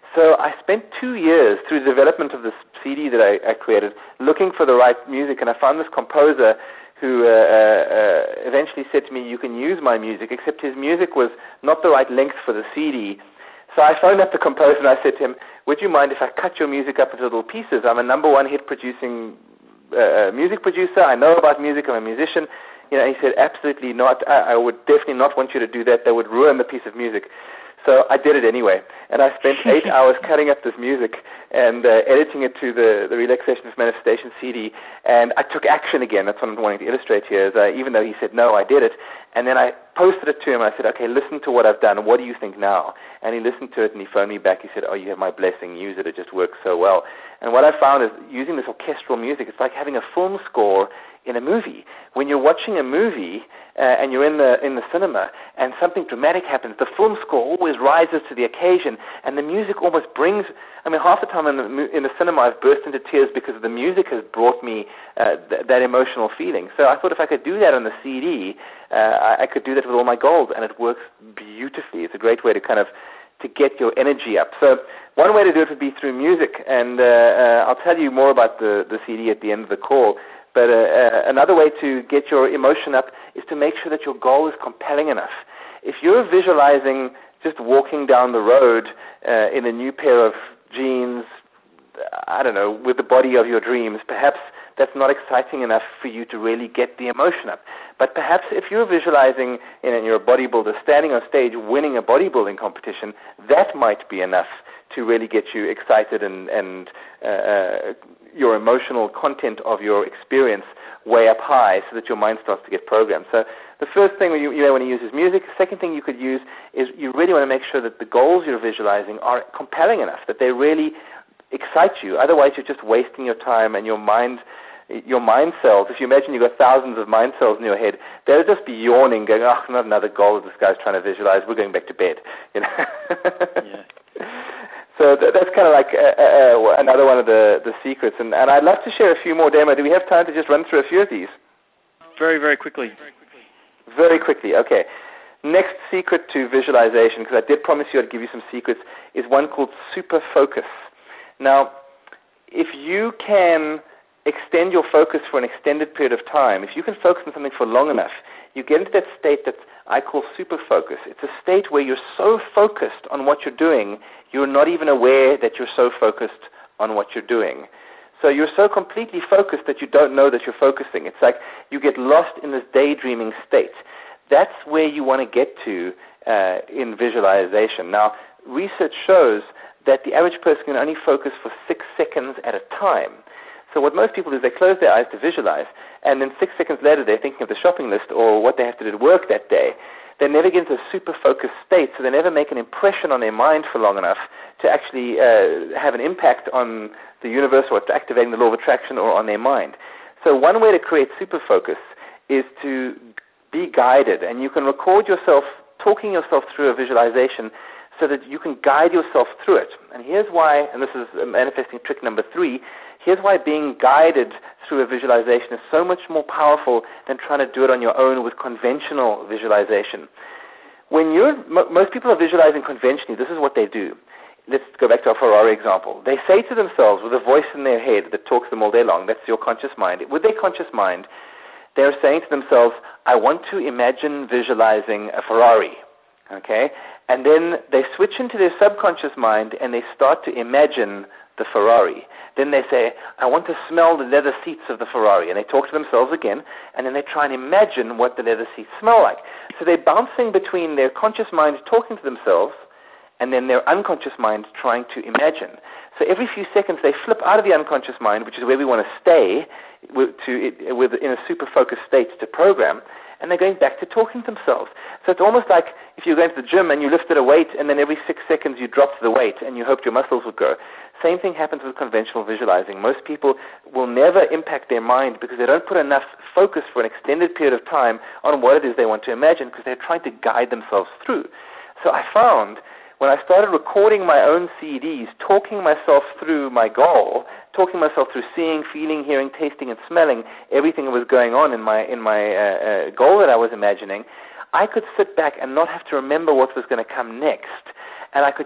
So I spent two years through the development of this C D that I, I created looking for the right music, and I found this composer who uh, uh, eventually said to me, you can use my music, except his music was not the right length for the C D. So I phoned up the composer and I said to him, would you mind if I cut your music up into little pieces? I'm a number one hit producing uh, music producer. I know about music. I'm a musician. You know, he said, absolutely not. I, I would definitely not want you to do that. That would ruin the piece of music. So I did it anyway, and I spent eight hours cutting up this music and uh, editing it to the, the Relaxation of Manifestation C D, and I took action again. That's what I'm wanting to illustrate here, is uh, even though he said, no, I did it, and then I posted it to him. I said, okay, listen to what I've done. What do you think now? And he listened to it, and he phoned me back. He said, oh, you have my blessing. Use it. It just works so well. And what I found is using this orchestral music, it's like having a film score in a movie. When you're watching a movie uh, and you're in the in the cinema and something dramatic happens, the film score always rises to the occasion, and the music almost brings. I mean, half the time in the in the cinema I've burst into tears because the music has brought me uh, th- that emotional feeling. So I thought if I could do that on the C D, uh, I, I could do that with all my goals, and it works beautifully. It's a great way to kind of to get your energy up. So one way to do it would be through music, and uh, uh, I'll tell you more about the, the C D at the end of the call. But uh, uh, another way to get your emotion up is to make sure that your goal is compelling enough. If you're visualizing just walking down the road uh, in a new pair of jeans, I don't know, with the body of your dreams, perhaps that's not exciting enough for you to really get the emotion up. But perhaps if you're visualizing, you know, you're a bodybuilder standing on stage winning a bodybuilding competition, that might be enough to really get you excited and, and uh, uh, your emotional content of your experience way up high so that your mind starts to get programmed. So the first thing you, you know, want to use is music. The second thing you could use is you really want to make sure that the goals you're visualizing are compelling enough, that they really excite you. Otherwise, you're just wasting your time, and your mind your mind cells, if you imagine you've got thousands of mind cells in your head, they'll just be yawning, going, oh, not another goal that this guy's trying to visualize. We're going back to bed. You know? Yeah. So th- that's kind of like uh, uh, another one of the, the secrets. And, and I'd love to share a few more, Damo. Do we have time to just run through a few of these? Very, very quickly. Very quickly, okay. Next secret to visualization, because I did promise you I'd give you some secrets, is one called super focus. Now, if you can extend your focus for an extended period of time, if you can focus on something for long enough, you get into that state that I call super focus. It's a state where you're so focused on what you're doing, you're not even aware that you're so focused on what you're doing. So you're so completely focused that you don't know that you're focusing. It's like you get lost in this daydreaming state. That's where you want to get to uh, in visualization. Now, research shows that the average person can only focus for six seconds at a time. So what most people do is they close their eyes to visualize, and then six seconds later they're thinking of the shopping list or what they have to do to work that day. They never get into a super focused state, so they never make an impression on their mind for long enough to actually uh, have an impact on the universe or to activating the law of attraction or on their mind. So one way to create super focus is to be guided, and you can record yourself talking yourself through a visualization so that you can guide yourself through it. And here's why, and this is manifesting trick number three, here's why being guided through a visualization is so much more powerful than trying to do it on your own with conventional visualization. When you're, m- most people are visualizing conventionally, this is what they do. Let's go back to our Ferrari example. They say to themselves with a voice in their head that talks to them all day long, that's your conscious mind. With their conscious mind, they're saying to themselves, I want to imagine visualizing a Ferrari. Okay? And then they switch into their subconscious mind and they start to imagine the Ferrari. Then they say, I want to smell the leather seats of the Ferrari. And they talk to themselves again, and then they try and imagine what the leather seats smell like. So they're bouncing between their conscious mind talking to themselves and then their unconscious mind trying to imagine. So every few seconds they flip out of the unconscious mind, which is where we want to stay, with, to, with, in a super focused state to program, and they're going back to talking to themselves. So it's almost like if you're going to the gym and you lifted a weight and then every six seconds you dropped the weight and you hoped your muscles would grow. Same thing happens with conventional visualizing. Most people will never impact their mind because they don't put enough focus for an extended period of time on what it is they want to imagine because they're trying to guide themselves through. So I found when I started recording my own C Ds, talking myself through my goal, talking myself through seeing, feeling, hearing, tasting, and smelling everything that was going on in my in my uh, uh, goal that I was imagining, I could sit back and not have to remember what was going to come next, and I could just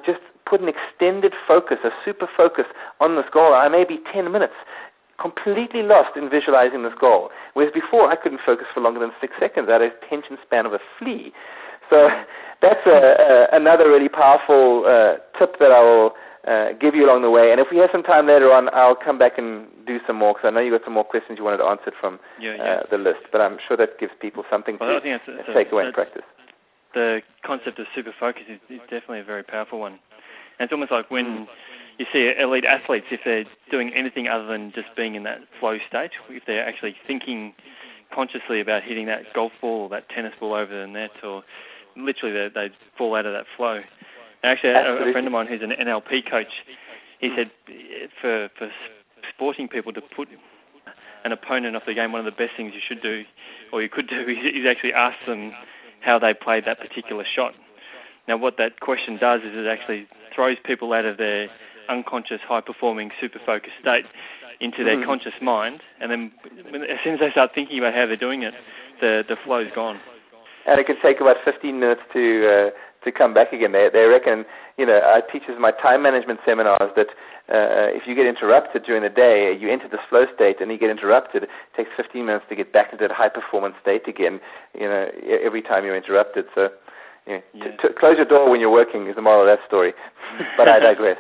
put an extended focus, a super focus on this goal. I may be ten minutes completely lost in visualizing this goal, whereas before I couldn't focus for longer than six seconds. I had a attention span of a flea. So that's a, a, another really powerful uh, tip that I will uh, give you along the way. And if we have some time later on, I'll come back and do some more, because I know you've got some more questions you wanted answered from yeah, yeah. Uh, the list. But I'm sure that gives people something well, to I think it's, it's take a, away in practice. The concept of super focus is, is definitely a very powerful one. And it's almost like when mm. you see elite athletes, if they're doing anything other than just being in that flow state, if they're actually thinking consciously about hitting that golf ball or that tennis ball over the net, or literally they, they fall out of that flow. And actually, a, a friend of mine who's an N L P coach, he said for, for sporting people to put an opponent off the game, one of the best things you should do, or you could do, is, is actually ask them how they played that particular shot. Now, what that question does is it actually throws people out of their unconscious, high-performing, super-focused state into their mm. conscious mind, and then as soon as they start thinking about how they're doing it, the the flow's gone. And it can take about fifteen minutes to uh, to come back again. They they reckon, you know, I teach in my time management seminars that uh, if you get interrupted during the day, you enter this flow state and you get interrupted, it takes fifteen minutes to get back into that high-performance state again, you know, every time you're interrupted. So, yeah, yeah. T- t- close your door when you're working is the moral of that story. But I digress.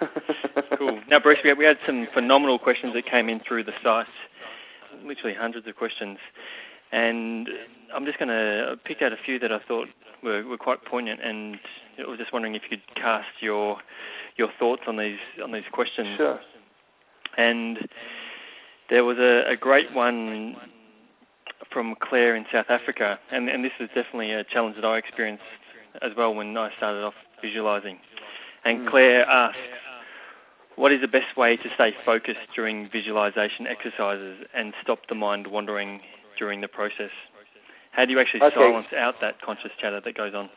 Cool. Now, Bruce, we had, we had some phenomenal questions that came in through the site, literally hundreds of questions. And I'm just going to pick out a few that I thought were, were quite poignant, and I was just wondering if you could cast your your thoughts on these on these questions. Sure. And there was a, a great one from Claire in South Africa, and, and this was definitely a challenge that I experienced as well when I started off visualizing. And Claire asks, what is the best way to stay focused during visualization exercises and stop the mind wandering during the process? How do you actually okay. silence out that conscious chatter that goes on?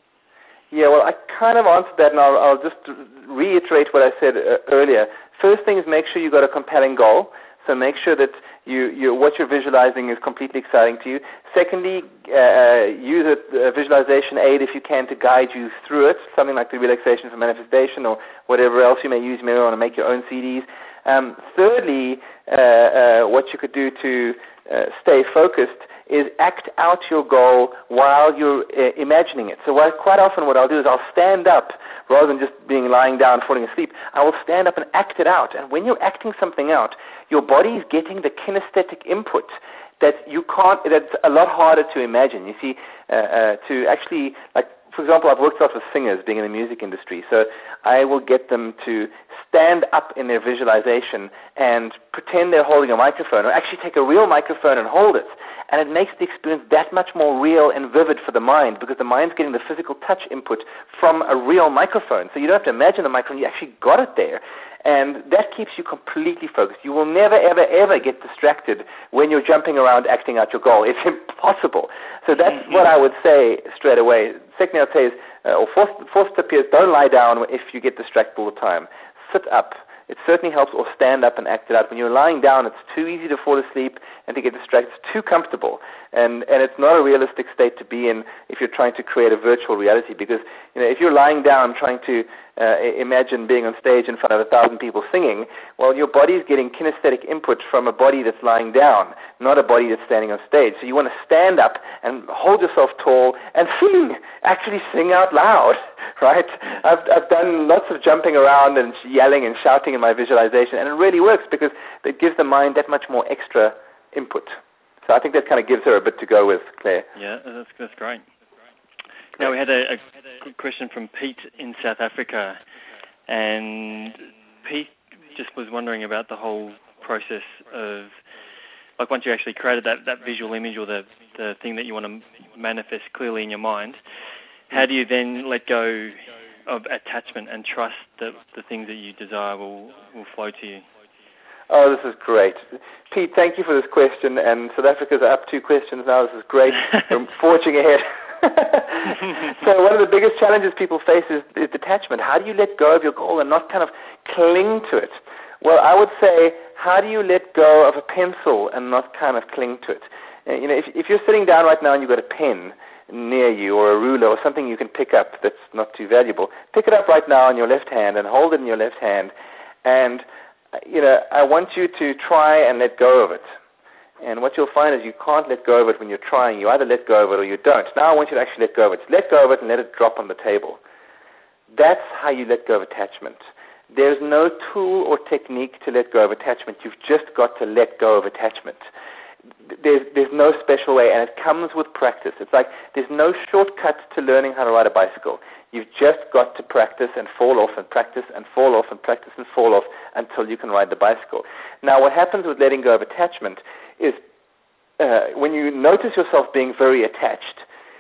Yeah, well, I kind of answered that, and I'll, I'll just reiterate what I said uh, earlier. First thing is make sure you've got a compelling goal. So make sure that you, you, what you're visualizing is completely exciting to you. Secondly, uh, use a, a visualization aid if you can to guide you through it, something like the Relaxation for Manifestation or whatever else you may use. You may want to make your own C Ds. Um, thirdly, uh, uh, what you could do to uh, stay focused is act out your goal while you're uh, imagining it. So what, quite often what I'll do is I'll stand up rather than just being lying down, falling asleep. I will stand up and act it out. And when you're acting something out, your body is getting the kinesthetic input that you can't, that's a lot harder to imagine. You see, uh, uh, to actually, like, for example, I've worked a lot with singers being in the music industry, so I will get them to stand up in their visualization and pretend they're holding a microphone, or actually take a real microphone and hold it. And it makes the experience that much more real and vivid for the mind, because the mind's getting the physical touch input from a real microphone. So you don't have to imagine the microphone, you actually got it there. And that keeps you completely focused. You will never, ever, ever get distracted when you're jumping around acting out your goal. It's impossible. So that's mm-hmm. what I would say straight away. Secondly, I'd say is, uh, or fourth, fourth tip here is don't lie down if you get distracted all the time. Sit up. It certainly helps, or stand up and act it out. When you're lying down, it's too easy to fall asleep and to get distracted. It's too comfortable. And, and it's not a realistic state to be in if you're trying to create a virtual reality, because you know, if you're lying down trying to uh, imagine being on stage in front of a thousand people singing, well, your body is getting kinesthetic input from a body that's lying down, not a body that's standing on stage. So you want to stand up and hold yourself tall and sing, actually sing out loud, right? I've, I've done lots of jumping around and yelling and shouting in my visualization, and it really works because it gives the mind that much more extra input. So I think that kind of gives her a bit to go with, Claire. Yeah, that's, that's great. Now we had a, a good question from Pete in South Africa, and Pete just was wondering about the whole process of, like, once you actually created that, that visual image or the, the thing that you want to manifest clearly in your mind, how do you then let go of attachment and trust that the things that you desire will, will flow to you? Oh, this is great. Pete, thank you for this question, and South Africa's up two questions now. This is great. We're forging ahead. So one of the biggest challenges people face is, is detachment. How do you let go of your goal and not kind of cling to it? Well, I would say, how do you let go of a pencil and not kind of cling to it? You know, if, if you're sitting down right now and you've got a pen, near you, or a ruler, or something you can pick up that's not too valuable. Pick it up right now in your left hand and hold it in your left hand. And, you know, I want you to try and let go of it. And what you'll find is you can't let go of it when you're trying. You either let go of it or you don't. Now I want you to actually let go of it. Let go of it and let it drop on the table. That's how you let go of attachment. There's no tool or technique to let go of attachment. You've just got to let go of attachment. There's, there's no special way, and it comes with practice. It's like there's no shortcut to learning how to ride a bicycle. You've just got to practice and fall off and practice and fall off and practice and fall off until you can ride the bicycle. Now, what happens with letting go of attachment is uh, when you notice yourself being very attached,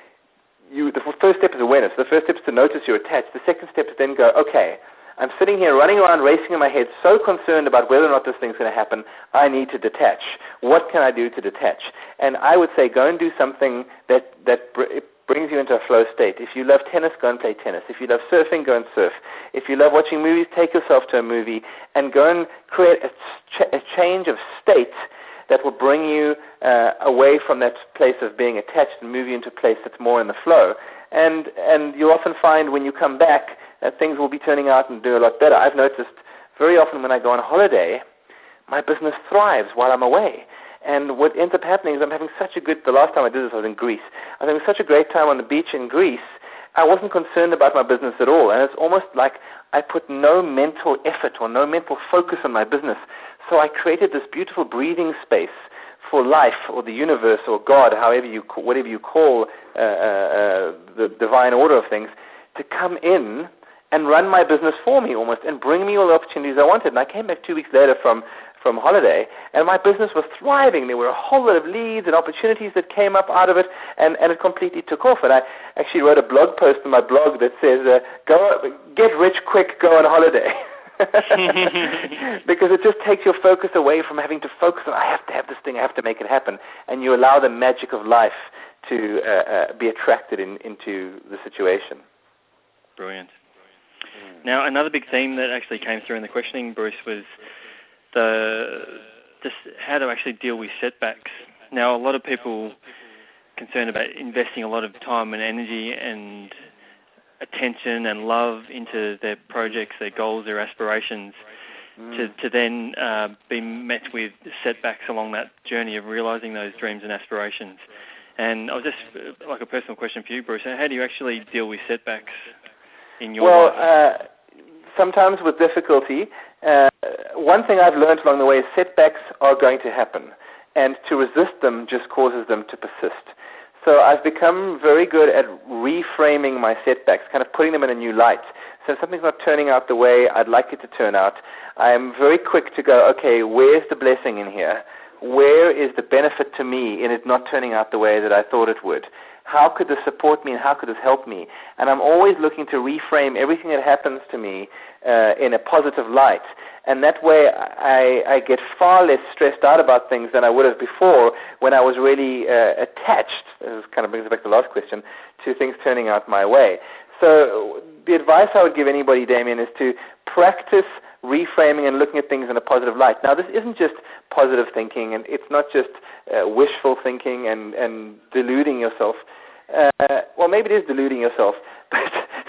you, the first step is awareness. The first step is to notice you're attached. The second step is then go, okay, I'm sitting here running around, racing in my head, so concerned about whether or not this thing's going to happen, I need to detach. What can I do to detach? And I would say go and do something that, that br- brings you into a flow state. If you love tennis, go and play tennis. If you love surfing, go and surf. If you love watching movies, take yourself to a movie and go and create a, ch- a change of state that will bring you uh, away from that place of being attached and move you into a place that's more in the flow. And, and you'll often find when you come back that things will be turning out and do a lot better. I've noticed very often when I go on holiday, my business thrives while I'm away. And what ends up happening is I'm having such a good, the last time I did this I was in Greece, I was having such a great time on the beach in Greece, I wasn't concerned about my business at all. And it's almost like I put no mental effort or no mental focus on my business. So I created this beautiful breathing space for life or the universe or God, however you, whatever you call uh, uh, the divine order of things, to come in and run my business for me almost and bring me all the opportunities I wanted. And I came back two weeks later from, from holiday, and my business was thriving. There were a whole lot of leads and opportunities that came up out of it, and, and it completely took off. And I actually wrote a blog post on my blog that says, uh, "Go get rich quick, go on holiday." Because it just takes your focus away from having to focus on, I have to have this thing, I have to make it happen. And you allow the magic of life to uh, uh, be attracted in, into the situation. Brilliant. Now, another big theme that actually came through in the questioning, Bruce, was the just how to actually deal with setbacks. Now, a lot of people concerned about investing a lot of time and energy and attention and love into their projects, their goals, their aspirations, mm. to, to then uh, be met with setbacks along that journey of realising those dreams and aspirations. And I was just, uh, like a personal question for you, Bruce, how do you actually deal with setbacks in your well, life? Well, uh, sometimes with difficulty. Uh, one thing I've learned along the way is setbacks are going to happen, and to resist them just causes them to persist. So I've become very good at reframing my setbacks, kind of putting them in a new light. So if something's not turning out the way I'd like it to turn out, I'm very quick to go, okay, where's the blessing in here? Where is the benefit to me in it not turning out the way that I thought it would? How could this support me and how could this help me? And I'm always looking to reframe everything that happens to me uh, in a positive light. And that way I, I get far less stressed out about things than I would have before when I was really uh, attached, this kind of brings us back to the last question, to things turning out my way. So the advice I would give anybody, Damien, is to practice reframing and looking at things in a positive light. Now, this isn't just positive thinking, and it's not just uh, wishful thinking and, and deluding yourself. Uh, well, maybe it is deluding yourself, but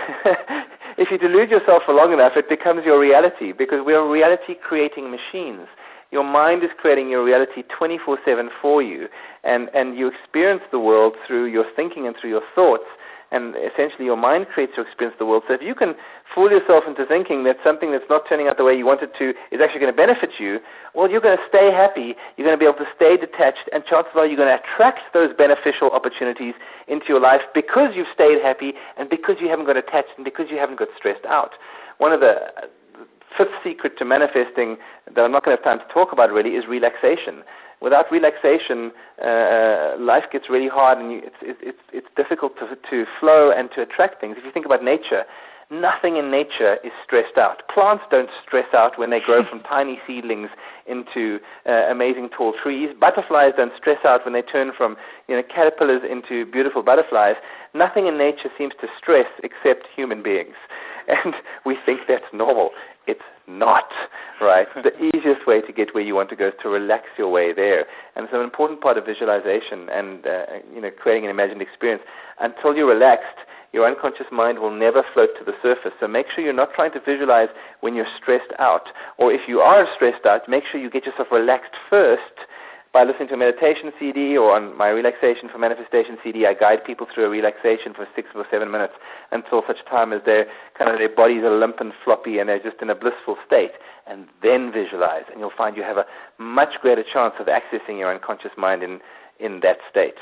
if you delude yourself for long enough, it becomes your reality, because we are reality-creating machines. Your mind is creating your reality twenty-four seven for you, and, and you experience the world through your thinking and through your thoughts, and essentially your mind creates your experience of the world. So if you can fool yourself into thinking that something that's not turning out the way you want it to is actually going to benefit you, well, you're going to stay happy, you're going to be able to stay detached, and chances are you're going to attract those beneficial opportunities into your life because you've stayed happy and because you haven't got attached and because you haven't got stressed out. One of the fifth secret to manifesting that I'm not going to have time to talk about really is relaxation. Without relaxation, uh, life gets really hard, and you, it's, it's, it's difficult to, to flow and to attract things. If you think about nature, nothing in nature is stressed out. Plants don't stress out when they grow from tiny seedlings into uh, amazing tall trees. Butterflies don't stress out when they turn from you know, caterpillars into beautiful butterflies. Nothing in nature seems to stress except human beings. And we think that's normal. It's not, right? The easiest way to get where you want to go is to relax your way there. And so an important part of visualization and uh, you know, creating an imagined experience, until you're relaxed, your unconscious mind will never float to the surface. So make sure you're not trying to visualize when you're stressed out. Or if you are stressed out, make sure you get yourself relaxed first by listening to a meditation C D, or on my Relaxation for Manifestation C D, I guide people through a relaxation for six or seven minutes until such time as their kind of their bodies are limp and floppy and they're just in a blissful state, and then visualize. And you'll find you have a much greater chance of accessing your unconscious mind in, in that state.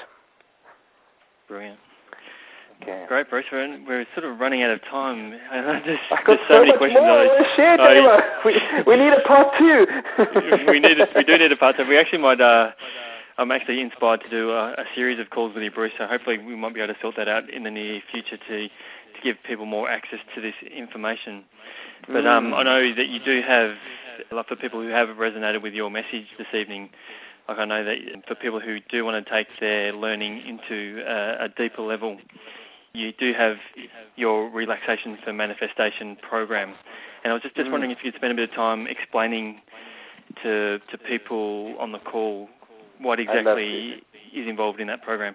Brilliant. Okay. Great, Bruce. We're, we're sort of running out of time. There's, I've got there's so, so many much questions. more I share, Damo. We, we need a part two. we need a, we do need a part two. We actually might. Uh, I'm actually inspired to do a, a series of calls with you, Bruce. So hopefully we might be able to sort that out in the near future to to give people more access to this information. But um, I know that you do have, like, for people who have resonated with your message this evening. Like, I know that for people who do want to take their learning into uh, a deeper level, you do have your Relaxation for Manifestation program. And I was just, just mm. wondering if you could spend a bit of time explaining to to people on the call what exactly is involved in that program.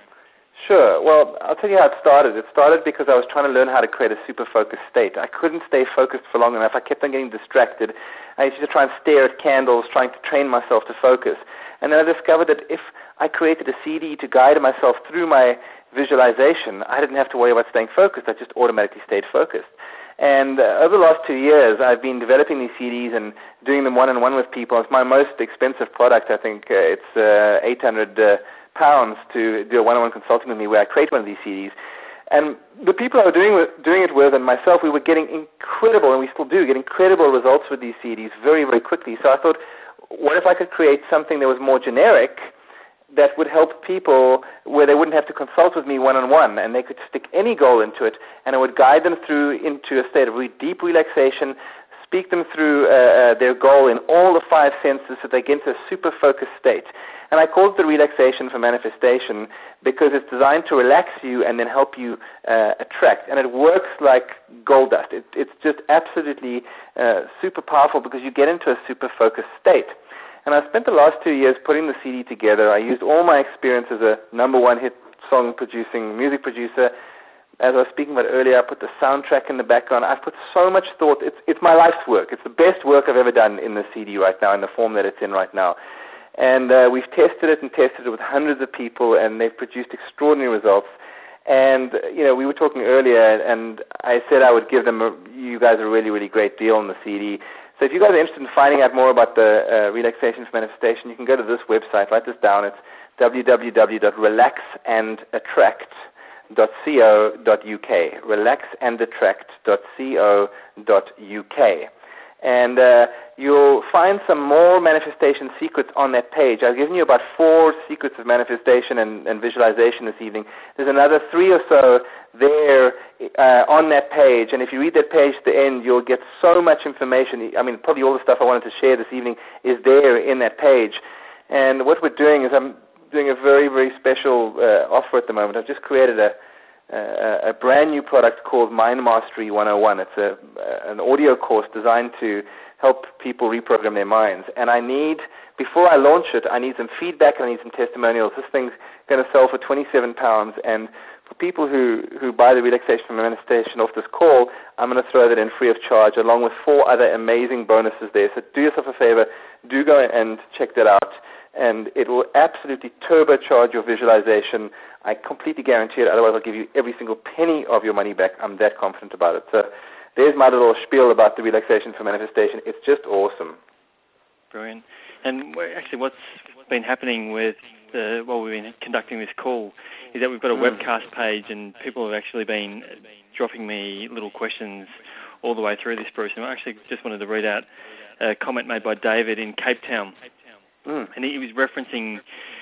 Sure. Well, I'll tell you how it started. It started because I was trying to learn how to create a super focused state. I couldn't stay focused for long enough. I kept on getting distracted. I used to try and stare at candles, trying to train myself to focus. And then I discovered that if I created a C D to guide myself through my visualization, I didn't have to worry about staying focused. I just automatically stayed focused. And uh, over the last two years, I've been developing these C Ds and doing them one-on-one with people. It's my most expensive product. I think uh, it's uh, eight hundred uh, pounds to do a one-on-one consulting with me where I create one of these C Ds. And the people I was doing, with, doing it with and myself, we were getting incredible, and we still do, get incredible results with these C Ds very, very quickly. So I thought, what if I could create something that was more generic that would help people where they wouldn't have to consult with me one-on-one, and they could stick any goal into it, and it would guide them through into a state of really deep relaxation, speak them through uh, uh, their goal in all the five senses so they get into a super focused state. And I call it the Relaxation for Manifestation because it's designed to relax you and then help you uh, attract. And it works like gold dust. It, it's just absolutely uh, super powerful because you get into a super focused state. And I spent the last two years putting the C D together. I used all my experience as a number one hit song producing music producer. As I was speaking about earlier, I put the soundtrack in the background. I've put so much thought. It's, it's my life's work. It's the best work I've ever done in the C D right now, in the form that it's in right now. And uh, we've tested it and tested it with hundreds of people, and they've produced extraordinary results. And, you know, we were talking earlier, and I said I would give them, a, you guys, a really, really great deal on the C D. So if you guys are interested in finding out more about the uh, Relaxation for Manifestation, you can go to this website. Write this down. It's w w w dot relax and attract dot co dot u k. relax and attract dot co dot u k. And uh, you'll find some more manifestation secrets on that page. I've given you about four secrets of manifestation and, and visualization this evening. There's another three or so there uh, on that page. And if you read that page to the end, you'll get so much information. I mean, probably all the stuff I wanted to share this evening is there in that page. And what we're doing is I'm doing a very, very special uh, offer at the moment. I've just created a Uh, a brand new product called Mind Mastery one oh one. It's a, uh, an audio course designed to help people reprogram their minds. And I need, before I launch it, I need some feedback and I need some testimonials. This thing's going to sell for twenty-seven pounds. And for people who, who buy the Relaxation for Manifestation off this call, I'm going to throw that in free of charge along with four other amazing bonuses there. So do yourself a favor, do go and check that out. And it will absolutely turbocharge your visualization. I completely guarantee it. Otherwise, I'll give you every single penny of your money back. I'm that confident about it. So there's my little spiel about the Relaxation for Manifestation. It's just awesome. Brilliant. And actually what's been happening with the, while we've been conducting this call is that we've got a mm. webcast page, and people have actually been dropping me little questions all the way through this, Bruce. And I actually just wanted to read out a comment made by David in Cape Town. Mm. And he was referencing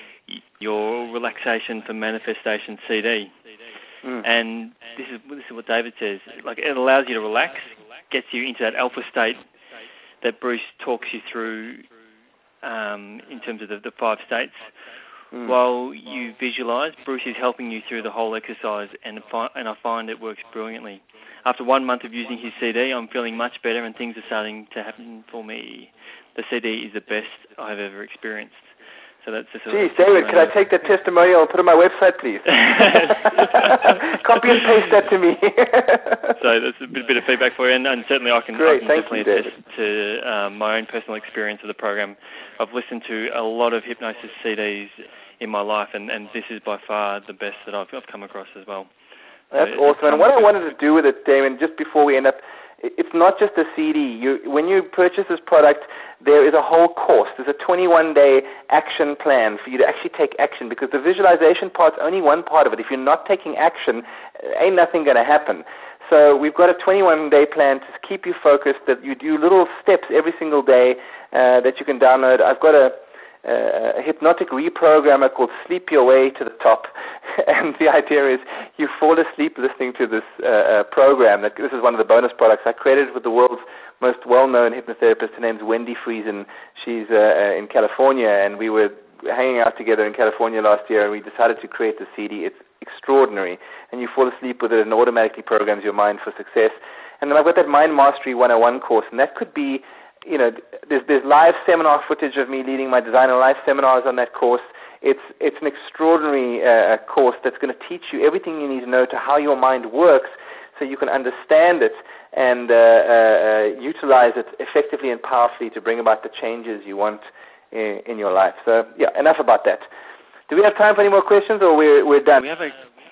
your Relaxation for Manifestation C D. Mm. And this is this is what David says. Like, it allows you to relax, gets you into that alpha state that Bruce talks you through um, in terms of the, the five states. Mm. While you visualize, Bruce is helping you through the whole exercise, and, fi- and I find it works brilliantly. After one month of using his C D, I'm feeling much better and things are starting to happen for me. The C D is the best I've ever experienced. So that's just Geez, David, could I take that testimonial and put it on my website, please? Copy and paste that to me. So that's a bit, bit of feedback for you, and, and certainly I can, Great, I can thank definitely you, attest to um, my own personal experience of the program. I've listened to a lot of hypnosis C Ds in my life, and, and this is by far the best that I've, I've come across as well. That's so awesome. And what I wanted to do with it, Damon, just before we end up, it's not just a C D. You, when you purchase this product, there is a whole course. There's a twenty-one day action plan for you to actually take action, because the visualization part's only one part of it. If you're not taking action, ain't nothing going to happen. So we've got a twenty-one day plan to keep you focused, that you do little steps every single day uh, that you can download. I've got a Uh, a hypnotic reprogrammer called Sleep Your Way to the Top, and the idea is you fall asleep listening to this uh, uh, program. That this is one of the bonus products I created with the world's most well-known hypnotherapist. Her name's Wendy Friesen. She's uh, in California, and we were hanging out together in California last year, and we decided to create the C D. It's extraordinary, and you fall asleep with it, and automatically programs your mind for success. And then I've got that Mind Mastery one oh one course, and that could be, you know, there's, there's live seminar footage of me leading my designer live seminars on that course. It's it's an extraordinary uh, course that's going to teach you everything you need to know to how your mind works, so you can understand it and uh, uh, utilize it effectively and powerfully to bring about the changes you want in, in your life. So, yeah, enough about that. Do we have time for any more questions, or we're we're done? We have a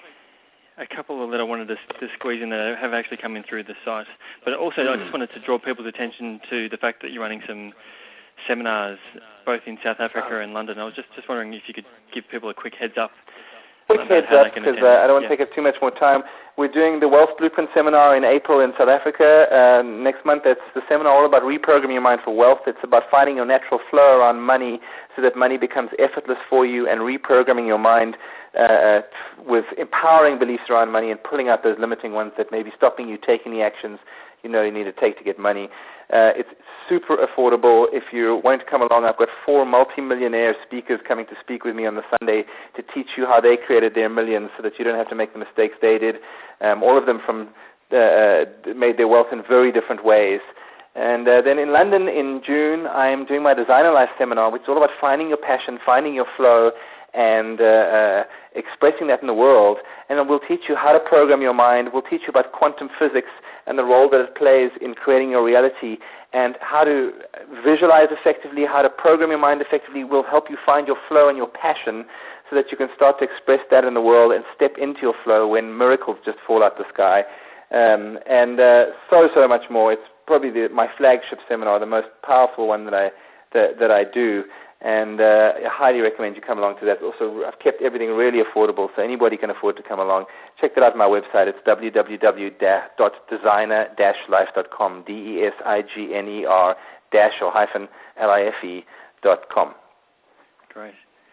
a couple that I wanted to, to squeeze in that have actually come in through the site. But also mm. I just wanted to draw people's attention to the fact that you're running some seminars both in South Africa and London. I was just, just wondering if you could give people a quick heads up. Quick heads up, because uh, I don't want to yeah. take up too much more time. We're doing the Wealth Blueprint Seminar in April in South Africa. Uh, next month, it's the seminar all about reprogramming your mind for wealth. It's about finding your natural flow around money so that money becomes effortless for you, and reprogramming your mind uh, with empowering beliefs around money and pulling out those limiting ones that may be stopping you taking the actions you know you need to take to get money. Uh, it's super affordable. If you want to come along, I've got four multi-millionaire speakers coming to speak with me on the Sunday to teach you how they created their millions so that you don't have to make the mistakes they did. Um, all of them from uh, made their wealth in very different ways. And uh, then in London in June, I'm doing my Designer Life seminar, which is all about finding your passion, finding your flow, and uh, uh, expressing that in the world. And then we'll teach you how to program your mind. We'll teach you about quantum physics and the role that it plays in creating your reality, and how to visualize effectively, how to program your mind effectively. Will help you find your flow and your passion so that you can start to express that in the world and step into your flow when miracles just fall out the sky. Um, and uh, so, so much more. It's probably the, my flagship seminar, the most powerful one that I that, that I do. And uh, I highly recommend you come along to that. Also, I've kept everything really affordable, so anybody can afford to come along. Check that out on my website. It's w w w dot designer dash life dot com, D E S I G N E R dash or hyphen L I F E dot com. Great.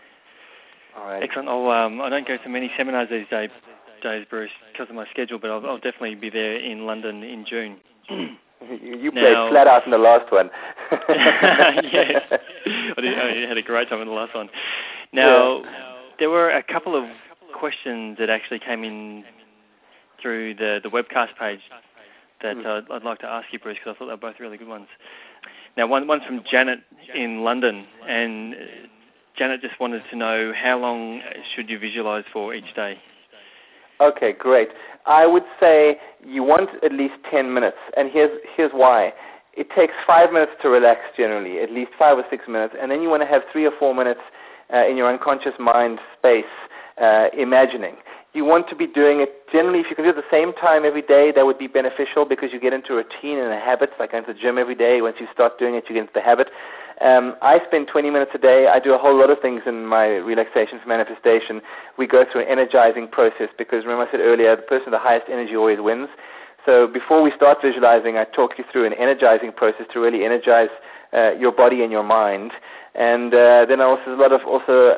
All right. Excellent. I'll, um, I don't go to many seminars these days, days Bruce, because of my schedule, but I'll, I'll definitely be there in London in June. You played now, flat out in the last one. Yes, I, did, I had a great time in the last one. Now, yeah. There were a couple of questions that actually came in through the, the webcast page that mm. I'd, I'd like to ask you, Bruce, because I thought they were both really good ones. Now, one, one's from Janet in London, and Janet just wanted to know how long should you visualize for each day? Okay, great. I would say you want at least ten minutes, and here's here's why. It takes five minutes to relax generally, at least five or six minutes, and then you want to have three or four minutes uh, in your unconscious mind space uh, imagining. You want to be doing it generally, if you can do it at the same time every day, that would be beneficial because you get into a routine and a habit, like going to the gym every day. Once you start doing it, you get into the habit. Um, I spend twenty minutes a day. I do a whole lot of things in my relaxation for manifestation. We go through an energizing process because, remember I said earlier, the person with the highest energy always wins. So before we start visualizing, I talk you through an energizing process to really energize uh, your body and your mind. And uh, then also there's a lot of also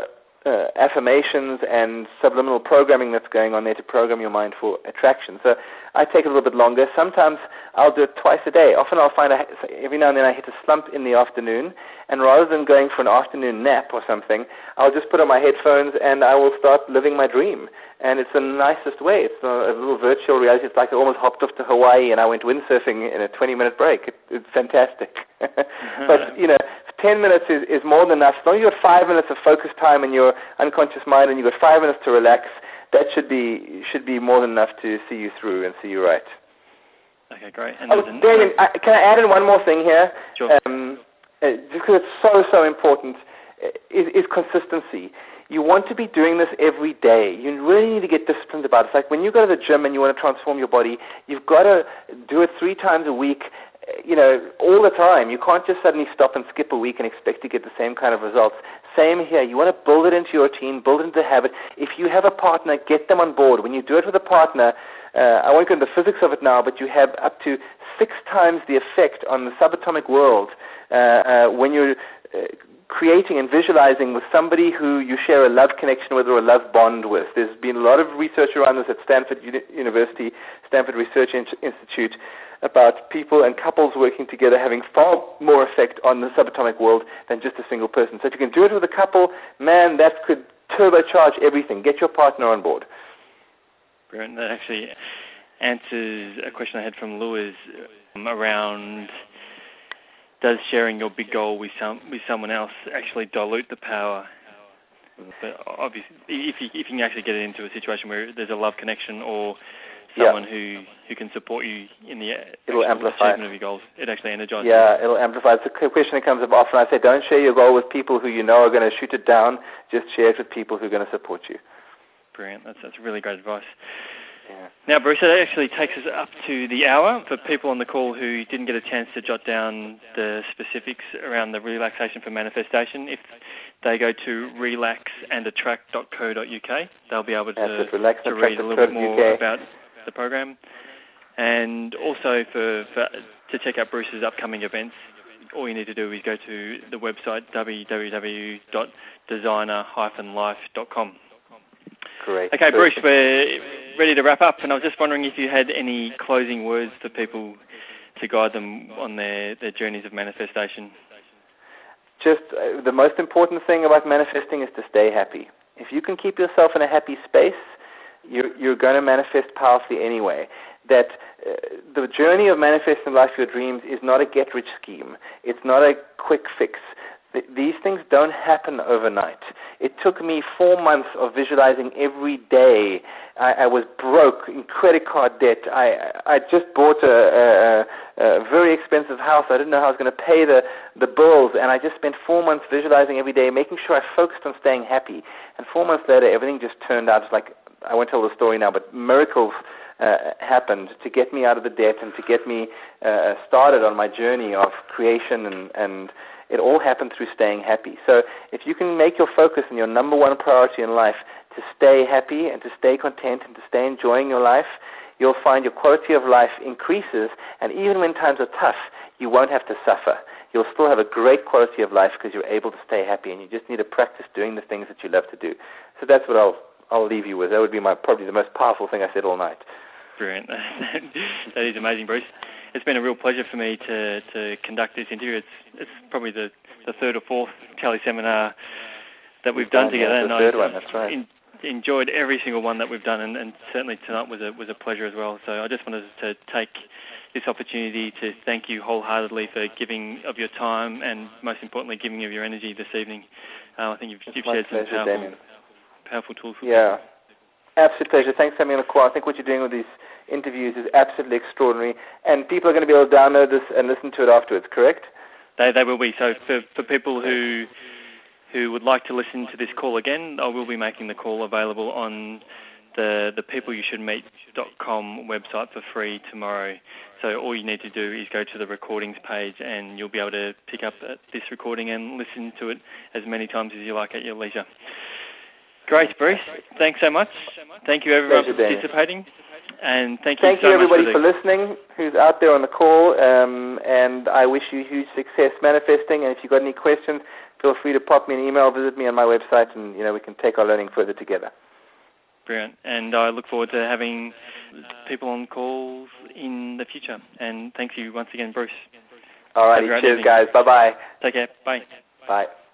uh, affirmations and subliminal programming that's going on there to program your mind for attraction. So I take a little bit longer. Sometimes I'll do it twice a day. Often I'll find I, every now and then I hit a slump in the afternoon, and rather than going for an afternoon nap or something, I'll just put on my headphones and I will start living my dream. And it's the nicest way. It's a, a little virtual reality. It's like I almost hopped off to Hawaii and I went windsurfing in a twenty-minute break. It, it's fantastic. But, you know, ten minutes is, is more than enough. As long as you've got five minutes of focus time in your unconscious mind and you've got five minutes to relax, that should be should be more than enough to see you through and see you right. Okay, great. And oh, Damien, I, can I add in one more thing here? Sure. Um, uh, just because it's so, so important, uh, is, is consistency. You want to be doing this every day. You really need to get disciplined about it. It's like when you go to the gym and you want to transform your body, you've got to do it three times a week, you know, all the time. You can't just suddenly stop and skip a week and expect to get the same kind of results. Same here. You want to build it into your routine, build it into a habit. If you have a partner, get them on board. When you do it with a partner, uh, I won't go into the physics of it now, but you have up to six times the effect on the subatomic world uh, uh, when you're uh, creating and visualizing with somebody who you share a love connection with or a love bond with. There's been a lot of research around this at Stanford Uni- University, Stanford Research In- Institute, about people and couples working together having far more effect on the subatomic world than just a single person. So if you can do it with a couple, man, that could turbocharge everything. Get your partner on board. Brilliant. That actually answers a question I had from Lewis um, around, does sharing your big goal with some with someone else actually dilute the power? But obviously, if you, if you can actually get it into a situation where there's a love connection or someone yeah. who, who can support you in the it'll amplify achievement of your goals, it actually energizes yeah, you. It'll amplify. It's a question that comes up often. I say, don't share your goal with people who you know are going to shoot it down. Just share it with people who are going to support you. Brilliant. That's, that's really great advice. Yeah. Now, Bruce, that actually takes us up to the hour. For people on the call who didn't get a chance to jot down the specifics around the relaxation for manifestation, if they go to relax and attract dot co dot uk, they'll be able to, relax to read a little bit more U K. about the program. And also for, for to check out Bruce's upcoming events, all you need to do is go to the website w w w dot designer dash life dot com. Great. Okay, Bruce, we're ready to wrap up, and I was just wondering if you had any closing words for people to guide them on their, their journeys of manifestation. Just uh, the most important thing about manifesting is to stay happy. If you can keep yourself in a happy space, you're, you're going to manifest powerfully anyway. That uh, the journey of manifesting life your dreams is not a get-rich scheme. It's not a quick fix. Th- these things don't happen overnight. It took me four months of visualizing every day. I, I was broke in credit card debt. I, I just bought a, a, a very expensive house. I didn't know how I was going to pay the, the bills, and I just spent four months visualizing every day, making sure I focused on staying happy. And four months later, everything just turned out. It's like, I won't tell the story now, but miracles uh, happened to get me out of the debt and to get me uh, started on my journey of creation, and, and it all happened through staying happy. So if you can make your focus and your number one priority in life to stay happy and to stay content and to stay enjoying your life, you'll find your quality of life increases, and even when times are tough, you won't have to suffer. You'll still have a great quality of life because you're able to stay happy, and you just need to practice doing the things that you love to do. So that's what I'll I'll leave you with. That would be my probably the most powerful thing I said all night. Brilliant. That is amazing, Bruce. It's been a real pleasure for me to, to conduct this interview. It's it's probably the, the third or fourth tele-seminar that we've done together. Yeah, the and third I one, that's right. In, enjoyed every single one that we've done, and, and certainly tonight was a was a pleasure as well. So I just wanted to take this opportunity to thank you wholeheartedly for giving of your time and, most importantly, giving of your energy this evening. Uh, I think you've, you've shared some pleasure, powerful, Damien. powerful tools for Yeah. people. Absolute pleasure. Thanks for having me on the call. I think what you're doing with these interviews is absolutely extraordinary, and people are going to be able to download this and listen to it afterwards, correct? They they will be. So for, for people who who would like to listen to this call again, I will be making the call available on the the people you should meet dot com website for free tomorrow. So all you need to do is go to the recordings page, and you'll be able to pick up this recording and listen to it as many times as you like at your leisure. Great, Bruce. Thanks so much. Thank you, everyone, for participating. And thank you Thank so you, everybody, much for, for listening, who's out there on the call. Um, and I wish you huge success manifesting. And if you've got any questions, feel free to pop me an email, visit me on my website, and you know we can take our learning further together. Brilliant. And I look forward to having people on calls in the future. And thank you once again, Bruce. All righty. Cheers, evening. guys. Bye-bye. Take care. Bye. Bye.